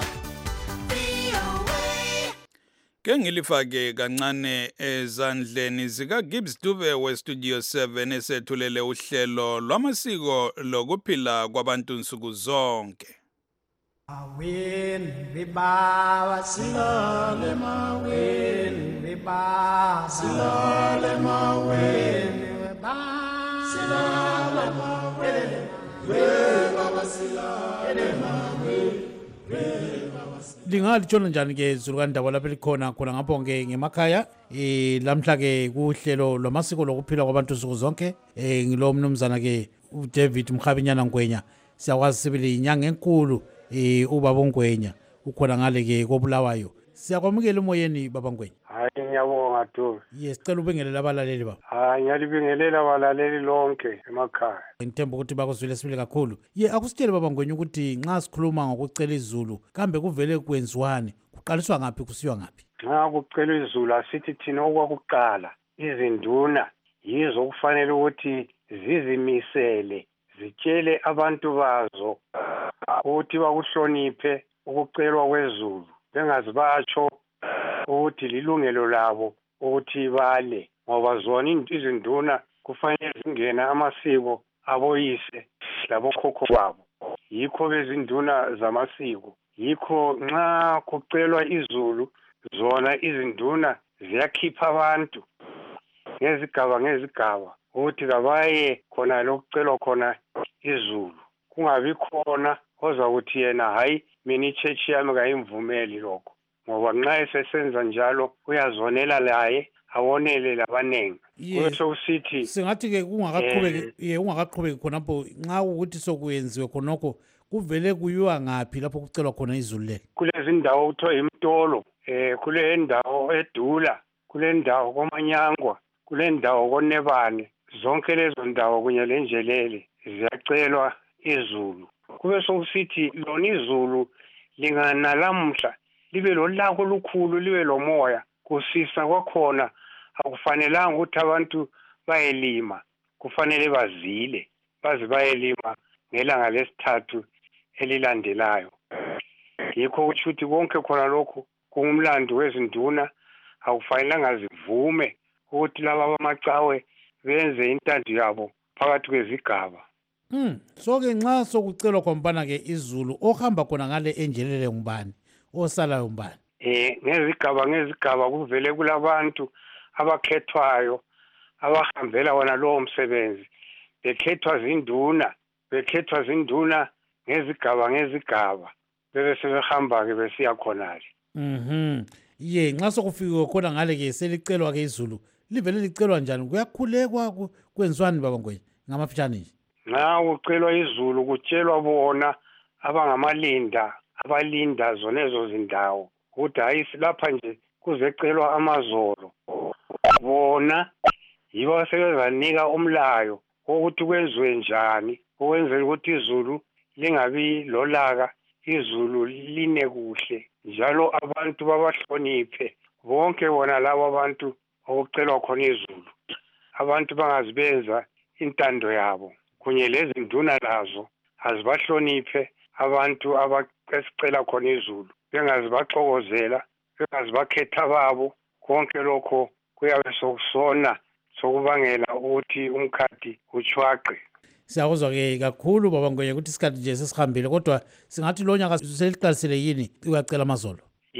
VOA. Ke ngilifake kancane ezandleni zika Gibbs Dube we Studio 7 esethulele uhlelo lwamasiko lokuphila kwabantu nsuku zonke. Awen riba silale mawen riba silale mawen riba silale mawen riba silale mawen. Lingatshona njani ke zulukandaba lapha likhona khona ngapho ke ngemakhaya lamhla ke kuhlelo lwamasiko lokuphila kwabantu nsuku zonke ngilo mnumzana ke uDavid Mkhabinyana Ngwenya siyakwazi sibili inyanga enkulu ubaba Ngwenya ukhona ngale ke koBulawayo siyakwamukela emoyeni baba Ngwenya. Hayi ngiyabonga Dube. Yes sicela ubingelela abalaleli baba. Hayi ngiyalibingelela abalaleli lonke emakhaya. Ngithemba ukuthi bakuzwile sibili kakhulu. Akusitshele baba Ngwenya ukuthi nxa sikhuluma ngokucela izulu kambe kuvele kwenziwane kuqaliswa ngaphi kusiwa ngaphi? Nxa kucela izulu asithi thina okwakuqala izinduna yizo kufanele ukuthi zizimisele zitshele abantu bazo ukuthi bakuhloniphe ukucelwa kwezulu bengazibatsho ukuthi lilungelo labo ukuthi bale ngoba zona izinduna kufanele zingena amasiko aboyise labokhokho babo, yikho bezinduna zamasiko, yikho nxa kucelwa izulu zona izinduna ziyakhipha abantu ngezigaba ukuthi kabaye khona lokucelwa khona izulu, kungabi khona ozakuthi yena hayi mina ichurch yami kayimvumeli lokho, ngoba nxa esesenza njalo uyazonela laye awonele labanengi. Kweso usithi singathi ke ungakaqhubeki khonapho nxa ukuthi sokuyenziwe khonokho kuvele kuyiwa ngaphi lapho kucelwa khona izulu le? Kulezi ndawo kuthiwa imtolo, kule ndawo edula, kule ndawo komanyangwa, kule ndawo konebane, zonke lezo ndawo kunye lenjelele ziyacelwa izulu. Kube sokusithi lona izulu linganalamhla libe lolaka olukhulu libe lomoya, kusisa kwakhona akufanelanga ukuthi abantu bayelima, kufanele bazile baze bayelima ngelanga lesithathu elilandelayo. Yikho ukuthi uthi konke khona lokho kungumlando wezinduna, akufanelanga zivume ukuthi laba bamacawe benze intando yabo phakathi kwezigaba. So-ke nxa sokucelwa khompana ke izulu ohamba khona ngale enjelele ngubani osalayo ngubani? Ngezigaba kuvele kulabantu abakhethwayo abahambela wona lowo msebenzi, bekhethwa zinduna ngezigaba bebe sebehamba ke besiya khonale. Ye nxa sokufikiwe khona ngale ke selicelwa ke izulu livele licelwa njani, kuyakhulekwa kwenziwani baba Ngwenya ngamafitshane nje? Nxa kucelwa izulu kutshelwa bona abangamalinda abalinda zonezo zindawo ukuthi hayi silapha nje kuzecelwa amazolo, bona yibo sebezanika umlayo ukuthi kwenziwe njani ukwenzela ukuthi izulu lingabi lolaka, izulu line kuhle njalo abantu babahloniphe bonke bona labo abantu okucelwa khona izulu, abantu bangazibenza intando yabo kunye lezinduna lazo azibahloniphe abantu abacela khona izulu, bengazibaxokozela, bengazibakhetha babo. Konke lokho kuyabe sokusona sokubangela ukuthi umkhathi uchwaqe. Siyakuzwa ke kakhulu baba Ngwenya ukuthi isikhathi nje sesihambile, kodwa singathi lo nyaka seliqalisile yini uyacela amazolo?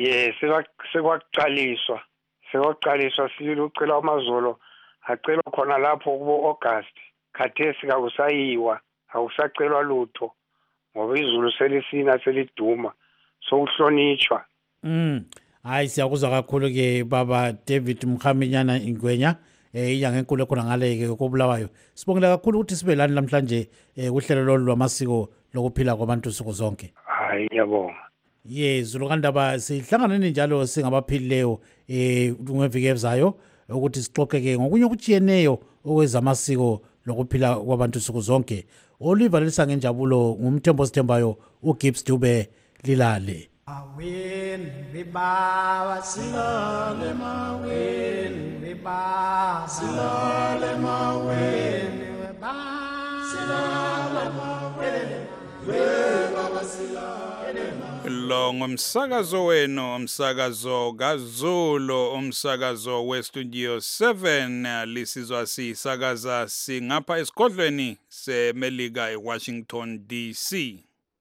Sekwaqaliswa silucela amazolo, acelwa khona lapho kubo August. Khathesi kakusayiwa, akusacelwa lutho ngoba izulu selisina seliduma sokuhlonitshwa. Hayi siyakuzwa kakhulu ke baba David Mkhaminyana Ngwenya, inyanga enkulu khona ngale ke koBulawayo. Sibongela kakhulu ukuthi sibe lani namhlanje kuhlelo lolu lwamasiko lokuphila kwabantu suku zonke. Hayi ngiyabonga. Zulu kandaba sihlanganeni njalo singabaphilileyo ngeviki ezayo ukuthi sixoxeke ngokunye okujiyeneyo okwezamasiko lokuphila kwabantu suku zonke. Oliver lisangenjabulo ngumthembo sithembayo uGibbs Dube lilale. Awen beba silale mawen beba silale mawen beba silale mawen beba silale lo ngumsakazo wenu, umsakazo kaZulu, umsakazo westudio 7 lisizwa sisakaza singapha esigodlweni seMelika eWashington DC.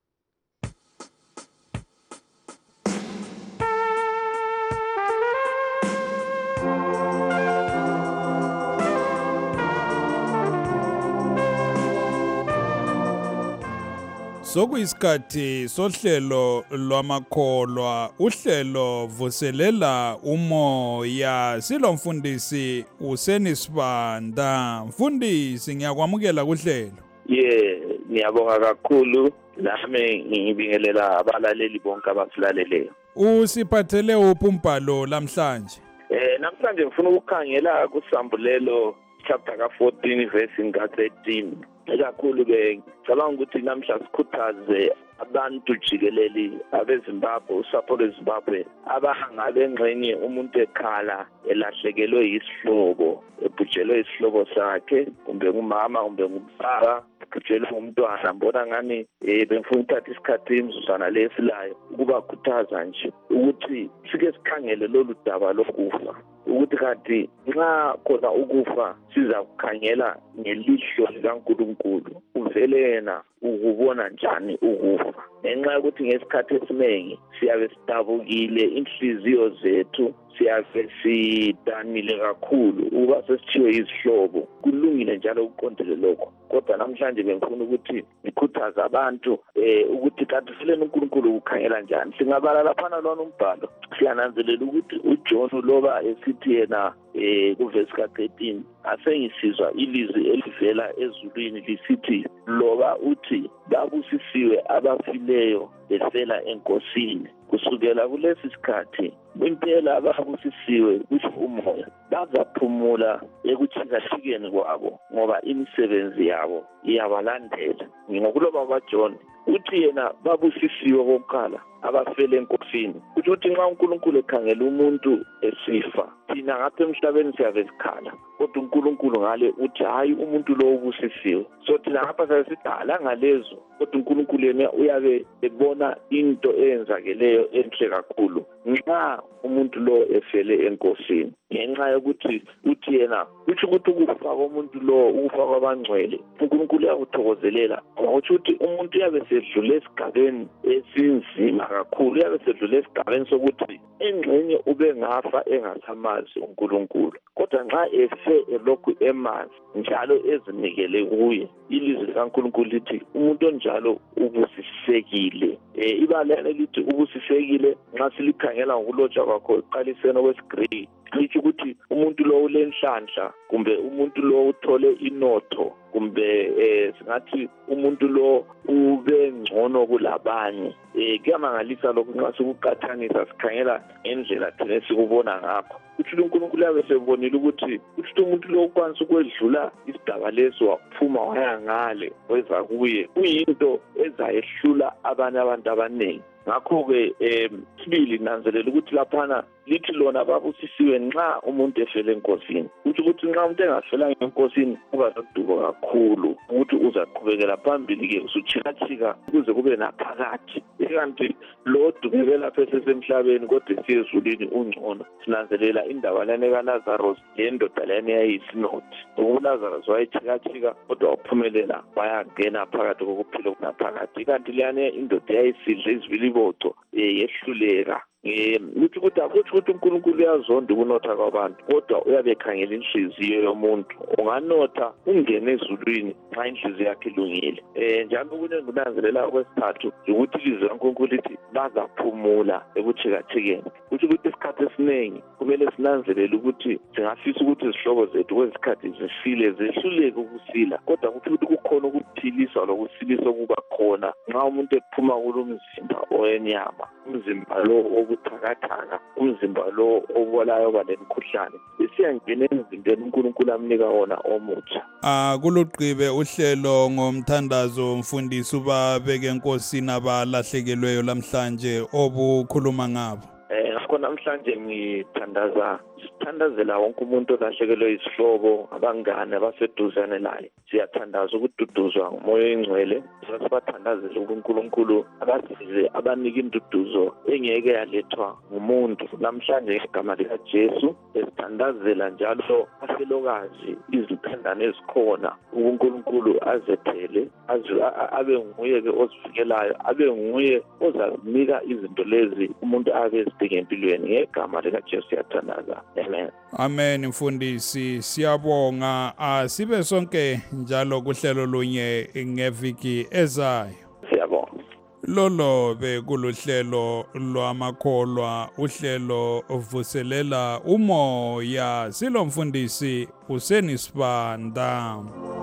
Sokuyisikhathi sohlelo lwamakholwa, uhlelo vuselela umoya. Silomfundisi uSenisibanda. Mfundisi ngiyakwamukela kuhlelo. Ngiyabonga kakhulu, nami ngibingelela abalaleli bonke abasilaleleyo. Usiphathele uphi umbhalo namhlanje? Namhlanje ngifuna ukukhangela kuSambulelo chapter ka-14 verse ka-13. Ekakhulu-ke ngicabanga ukuthi namhla sikhuthaze abantu jikelele abeZimbabwe, usapho lweZimbabwe abahangabe engxenye umuntu ekhala elahlekelwe yisihlobo, ebhujelwe isihlobo sakhe, kumbe ngumama kumbe ngumfaka, ebhujelwe ngumntwana. Mbona ngani bengifuna ukuthatha isikhathi imizuzwana lesilayo ukubakhuthaza nje ukuthi sike sikhangele lolu daba lokufa ukuthi kanti nxa khona ukufa siza kukhangela ngelihlo likaNkulunkulu uvele yena ukubona njani ukufa ngenxa yokuthi ngesikhathi esiningi siyabe sidabukile inhliziyo zethu siyabe sidanile kakhulu uba sesithiwe izihlobo kulungile njalo ukuqondele lokho kodwa namhlanje bengifuna ukuthi ngikhuthaza abantu ukuthi kanti vele uNkulunkulu ukukhangela njani singabala laphana lona umbhalo siyananzelela ukuthi uJohn loba esithi yena kuvesi ka-13 asengisizwa ilizwi elivela ezulwini lisithi loba uthi babusisiwe abafileyo befela enkosini kusukela kulesi sikhathi impela ababusisiwe kusho umoya bazaphumula ekuthikathikeni kwabo ngoba imisebenzi yabo iyabalandela ngokuloba kwaJohn uthi yena babusisiwe kokuqala abafele enkosini ukuthi nxa uNkulunkulu ekhangela umuntu esifa thina ngapha emhlabeni siyabe sikhala kodwa uNkulunkulu ngale uthi hayi umuntu lo ubusisiwe so thina ngapha sasidala ngalezo kodwa uNkulunkulu yena uyabe ebona into eyenzakeleyo enhle kakhulu nxa umuntu lo efele enkosini ngenxa yokuthi uthi yena uthi ukuthi ukufa komuntu lo ukufa kwabangcwele uNkulunkulu uyakuthokozelela ngokuthi uthi umuntu uyabe sedlule esigabeni esinzima kakhulu uyabe sedlule esigabeni sokuthi engxenye ube ngafa engasamazi uNkulunkulu kodwa nxa efe elokhu emazi njalo ezinikele kuye ilizwi likaNkulunkulu lithi umuntu onjalo ubusisekile ibala elithi ubusisekile nxa silikhangela ngokulotshwa kwakho eqaliseni kwesiGreki lithi ukuthi umuntu lo ulenhlanhla kumbe umuntu lo uthole inotho kumbe singathi umuntu lo ube ngcono kulabanye kuyamangalisa lokhu nxa sikuqathanisa sikhangela ngendlela thina sikubona ngakho uthi uNkulunkulu uyabe sebonile ukuthi umuntu lo ukwanisa ukwedlula isigaba leso waphuma waya ngale weza kuye kuyinto ezayehlula abanye abantu abaningi ngakho-ke sibili nanzelela ukuthi laphana lithi lona babusisiwe nxa umuntu efele enkosini ukuthi nxa umuntu engafelanga enkosini kuba nodubo kakhulu ukuthi uzaqhubekela phambili-ke usuchikachika ukuze kube naphakathi kanti lo odubeke lapha esesemhlabeni kodwa esiyezulwini ungcono sinanzelela indaba lane kaLazarus lendoda lane eyayiyisinothi uLazarus wayechikachika kodwa waphumelela wayangena phakathi kokuphila okunaphakathi kanti leyane indoda eyayisidla izibiliboco yehluleka ukuthi uNkulunkulu uyazonda ukunotha kwabantu kodwa uyabe ekhangela inhliziyo yomuntu unganotha ungene ezulwini nxa inhliziyo yakhe ilungile njalo kunengunanzelela kwesithathu ukuthi ilizwi likaNkulunkulu lithi bazaphumula ekuthikathikeni ukuthi isikhathi esiningi kumele sinanzelele ukuthi singafisa ukuthi izihlobo zethu kwesikhathi zisile zehluleke ukusila kodwa ukuthi kukhona ukuphiliswa lokusilisa okuba khona nxa umuntu ephuma kulo mzimba owenyama umzimba lo obuthakathaka umzimba lo obolayo balemkhuhlane isiyangena emzimbeni uNkulunkulu amnika wona omutsha kuluqhibe uhlelo ngomthandazo mfundisi ubabeke enkosini abalahlekelweyo lamhlanje obukhuluma ngabo ngakho namhlanje sithandazela wonke umuntu olahlekelwe izihlobo abangane abaseduzane laye siyathandaza ukududuzwa ngumoya oyingcwele sibathandazele uNkulunkulu abasize abanika induduzo engeke yalethwa ngumuntu namhlanje ngegama likaJesu esithandazela njalo afelokazi izithandane ezikhona uNkulunkulu azethele abe nguye-ke ozivikelayo abe nguye ozazinika izinto lezi umuntu abe ezidinga empilweni ngegama likaJesu siyathandaza amen mfundisi siyabonga asibe sonke njalo kuhlelo lunye ngeviki ezayo siyabonga lolo bekuluhlelo lwamakholwa uhlelo vuselela umoya silomfundisi usenisibanda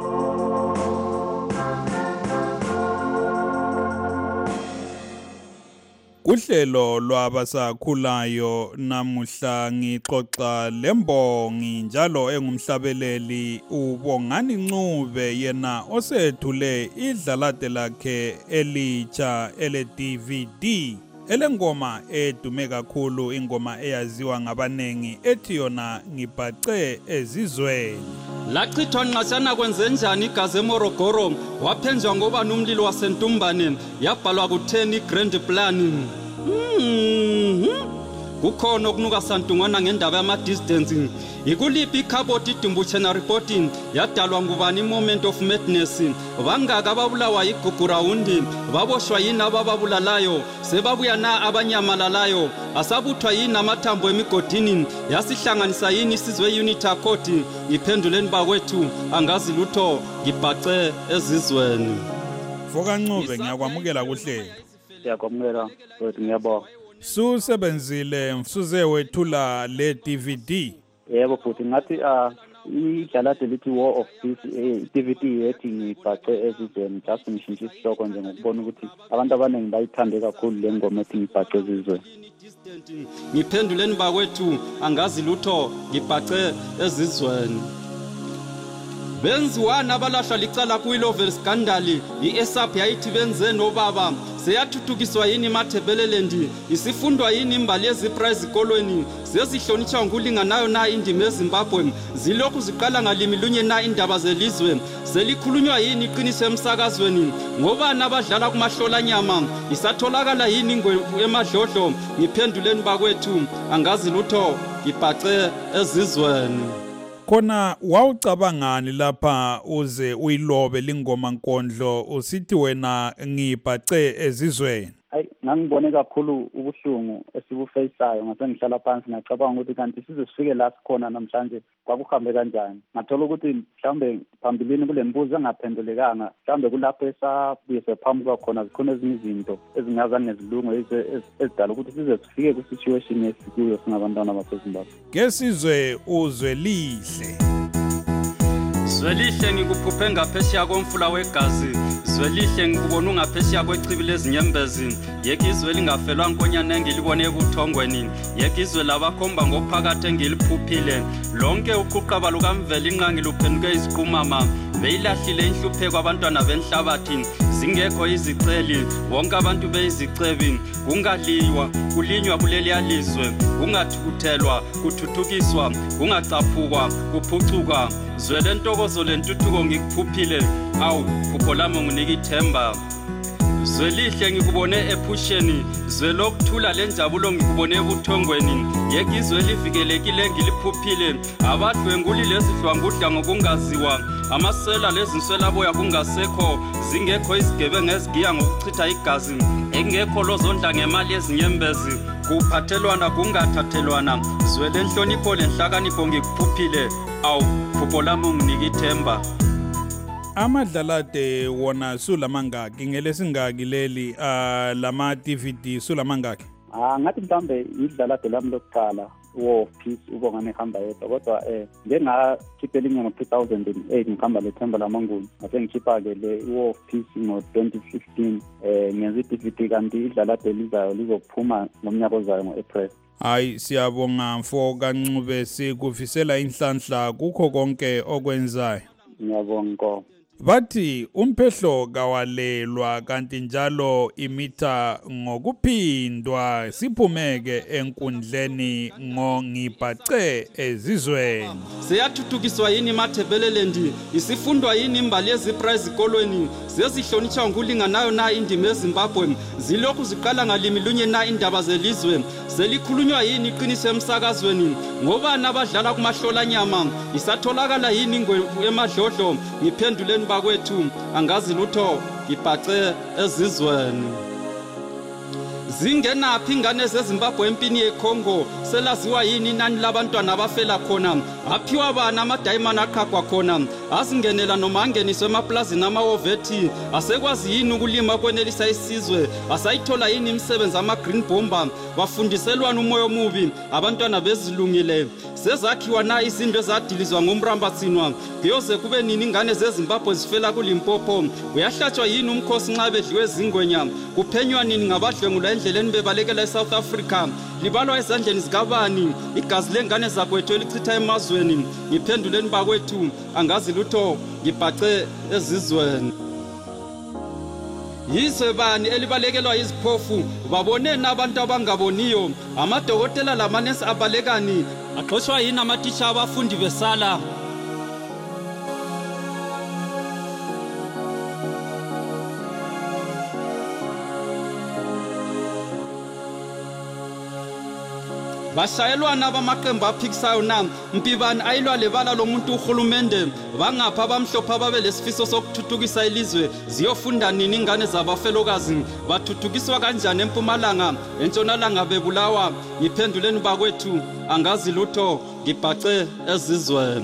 Uhlelo lwabasakhulayo namuhla ngixoxa lembongi njalo engumhlabeleli uBongani Ncube yena osethule idlalade lakhe elitsha ele-DVD elengoma edume kakhulu ingoma eyaziwa ngabanengi ethi yona ngibhace ezizweni lachithwa nqasana kwenzenjani igazi eMorogoro waphenjwa ngoba nomlilo wasentumbane yabhalwa ku10 grand plan kukhona okunuka santungwana ngendaba yama-distance ikuliphi ikhaboti idumbuchena reporting yadalwa ngubani i-moment of madness bangaka ababulawa igugu rawundi baboshwa yini abababulalayo sebabuya na abanyamalalayo asabuthwa yini amathambo emigodini yasihlanganisa yini isizwe unity accord iphenduleni bakwethu angazi lutho ngibhace ezizweni Fokancube ngiyakwamukela kuhlelo. Siyakwamukela wethu ngiyabonga. Susebenzile mfuze wethula le DVD. Yebo futhi ngathi idlala delithi War of Peace DVD yethi ngibhace ezizweni just ngishintsha isihloko nje ngokubona ukuthi abantu abaningi bayithande kakhulu le ngoma ethi ngibhace ezizweni. Ngiphenduleni bakwethu angazi lutho ngibhace ezizweni. Benziwana abalahla licala kuyilovel scandal iESAP yayithi benze nobaba seyathuthukiswa yini iMathebeleland isifundwa yini imbali yeziprize kolweni sezihlonitshwa ngulinganayo na indima eZimbabwe zilokhu ziqala ngalimi lunye na indaba zelizwe selikhulunywa yini iqiniso emsakazweni ngoba nabadlala kumahlola nyama isatholakala yini ingwe emadlodlo ngiphenduleni bakwethu angazi lutho ngibhace ezizweni. Khona wawucabangani lapha uze uyilobe lingoma nkondlo usithi wena ngibhace ezizweni? Hayi ngangibone kakhulu ubuhlungu esibufaceayo ngase ngihlala phansi ngacabanga ukuthi kanti size sifike la sikhona namhlanje kwakuhambe kanjani. Ngathola ukuthi mhlambe phambilini kule mbuzo engaphendulekanga mhlambe kulapho esabuye sephamuka khona zikhona ezinye izinto ezingazange zilunge ezidala ukuthi size sifike ku situation esikuyo singabantwana baseZimbabwe. Ngesizwe uzwe lihle. Zwelihle ngikuphuphe ngaphesheya komfula wegazi zwelihle ngikubona ungaphesheya kwechibi lezinyembezi yekizwe lingafelwa nkonyana engilibone ebuthongweni yekizwe labakhomba ngophakathi engiliphuphile lonke uquqaba lukamveli inqangi luphenduke iziqhumama beyilahlile inhlupheko abantwana benhlabathi zingekho iziceli wonke abantu beyizicebi kungadliwa kulinywa kuleli yalizwe kungathukuthelwa kuthuthukiswa kungacaphukwa kuphucuka zwele ntokozo lentuthuko ngikuphuphile awu phupho lami nginika ithemba zwelihle ngikubone ephusheni zwelokuthula lenjabulo ngikubone ebuthongweni yekizwe livikelekile ngiliphuphile abadwenguli lezihlwangudla ngokungaziwa amasela lezinswela boya kungasekho zingekho izigebengu ezigiya ngokuchitha igazi engekho lozondla ngemali ezinyembezi kuphathelwana kungathathelwana zwele nhlonipho lenhlakanipho ngikuphuphile awu phupho lami nginika ithemba. Amadlalade wona sulamangaki ngelesingaki leli lama DVD sulamangaki? Ngathi mhlambe idlalade lami lokuqala War of Peace ubongane hamba yedwa kodwa ngengakhipha elinye ngo-2008 ngihamba lethemba lamanguni ngase ngikhipha-ke le War of Peace ngo-2015 ngenza i-DVD kanti idlalade lizayo lizophuma ngomnyaka ozayo ngo-April. Hayi siyabonga Mfokancube sikufisela inhlanhla kukho konke okwenzayo. Ngiyabonga. Bathi umphehlo kawalelwa kanti njalo imitha ngokuphindwa siphumeke enkundleni ngibhace ezizweni. Seyathuthukiswa yini iMathebeleland isifundwa yini imbali yeziprize kolweni sezihlonitshwa ngulinganayo na indima eZimbabwe zilokhu ziqala ngalimi lunye na indaba zelizwe selikhulunywa yini iqiniso emsakazweni ngoba nabadlala kumahlola nyama isatholakala yini ingwe emadlodlo ngiphenduleni bakwethu angazi lutho ngibhace ezizweni. Zingenaphi ingane zeZimbabwe empini yeCongo selaziwa yini inani labantwana abafela khona aphiwa bana amadayimani aqhaqwa khona azingenela noma angeniswe emaplazini amawovethi asekwazi yini ukulima kwenelisa isizwe asayithola yini imisebenzi ama-green bomber bafundiselwana umoya omubi abantwana bezilungile sezakhiwa na izinto ezadilizwa ngumrambatsinwa kuyoze kube nini ingane zeZimbabwe zifela kuLimpopo uyahlatshwa yini umkhosi nxa bedliwe zingwenya kuphenywa nini ngabadlwengula endleleni bebalekela eSouth Africa libalwa ezandleni zikabani igazi lengane zakwethu elichitha emazweni ngiphenduleni bakwethu angazi lutho ngibhace ezizweni. Yizwe bani elibalekelwa iziphofu baboneni abantu abangaboniyo amadokotela lamanesi abalekani axoshwa yini amatitsha abafundi besala. bashayelwana bamaqembu aphikisayo na Mpibani ayilwa lebala lomuntu uhulumende bangapha bamhlophe babelesifiso sokuthuthukisa ilizwe ziyofunda nini ingane zabafelokazi bathuthukiswa kanjani eMpumalanga eNtshonalanga bebulawa ngiphenduleni bakwethu angazi lutho ngibhace ezizweni.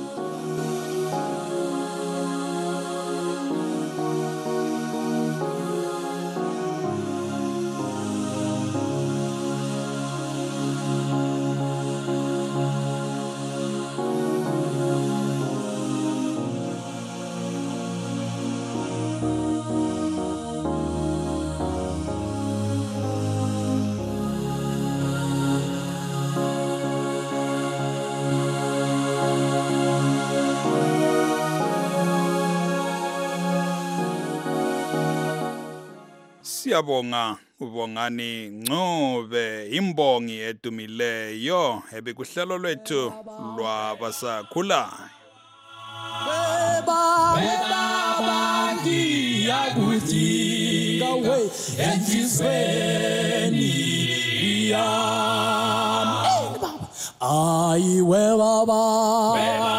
Siyabonga ubongani Ncube imbongi edumileyo ebikuhlelo lwethu lwabasakhula. Baba ngiyakudinga we enzizweni yami ayiwe baba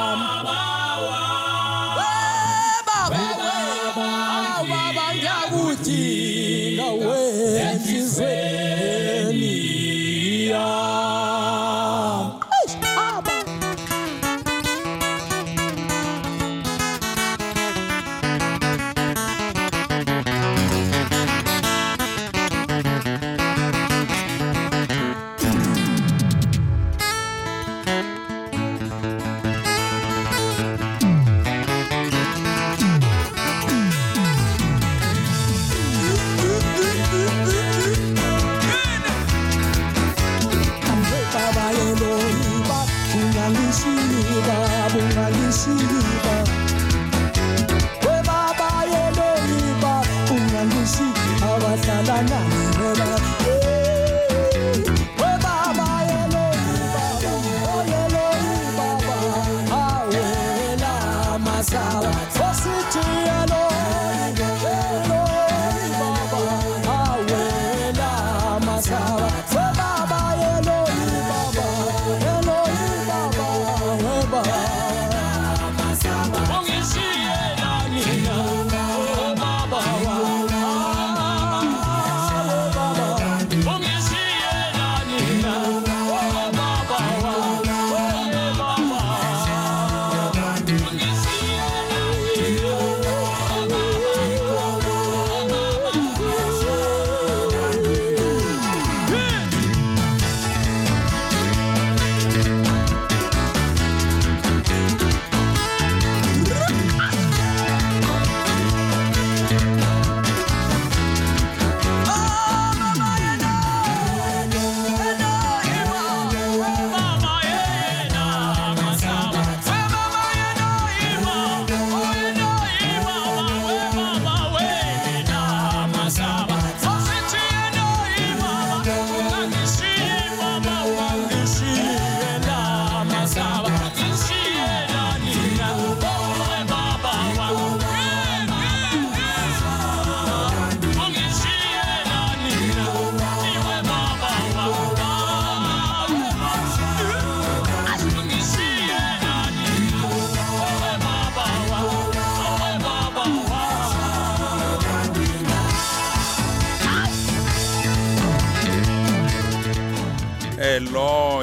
Lo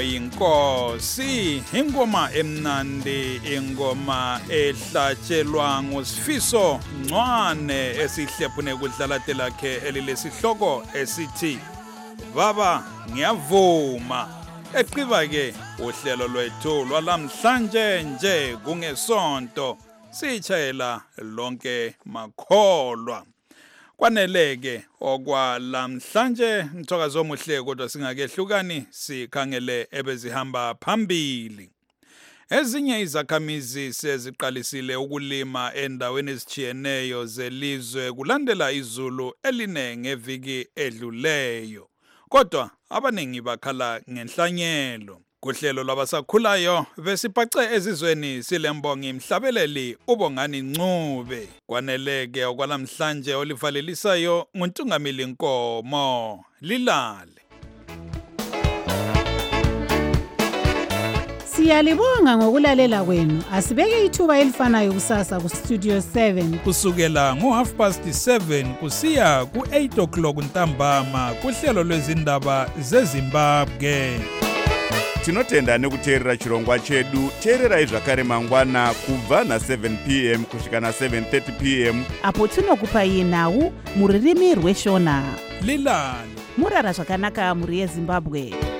inkosi ingoma emnandi ingoma ehlatshelwa ngosifiso Ncwane esihlephune kudlalate lakhe elilesihloko esithi Baba ngiyavuma. Eqiba ke uhlelo lwethu lwalamhlanje nje kungesonto sitshayela lonke makholwa. Kwaneleke okwalamhlanje mthokazi omuhle kodwa singakehlukani sikhangele ebezihamba phambili. Ezinye izakhamizi seziqalisile ukulima endaweni ezitshiyeneyo zelizwe kulandela izulu eline ngeviki edluleyo. Kodwa abaningi bakhala ngenhlanyelo. Kuhlelo lwabasakhulayo besibhace ezizweni silembongi mhlabeleli ubongani Ncube. Kwaneleke okwalamhlanje olivalelisayo nguNtungamili Nkomo. Lilale. Siyalibonga ngokulalela kwenu. Asibeke ithuba elifanayo kusasa ku Studio 7 kusukela ngo7:30 kusiya ku8 ntambama kuhlelo lwezindaba zeZimbabwe. Tinotenda nekuteerera chirongwa chedu. Teererai zvakare mangwana kubva na7 p.m. kusvika na7:30 p.m. apo tinokupai nhau mururimi rweshona. Lilani murara zvakanaka muri yeZimbabwe.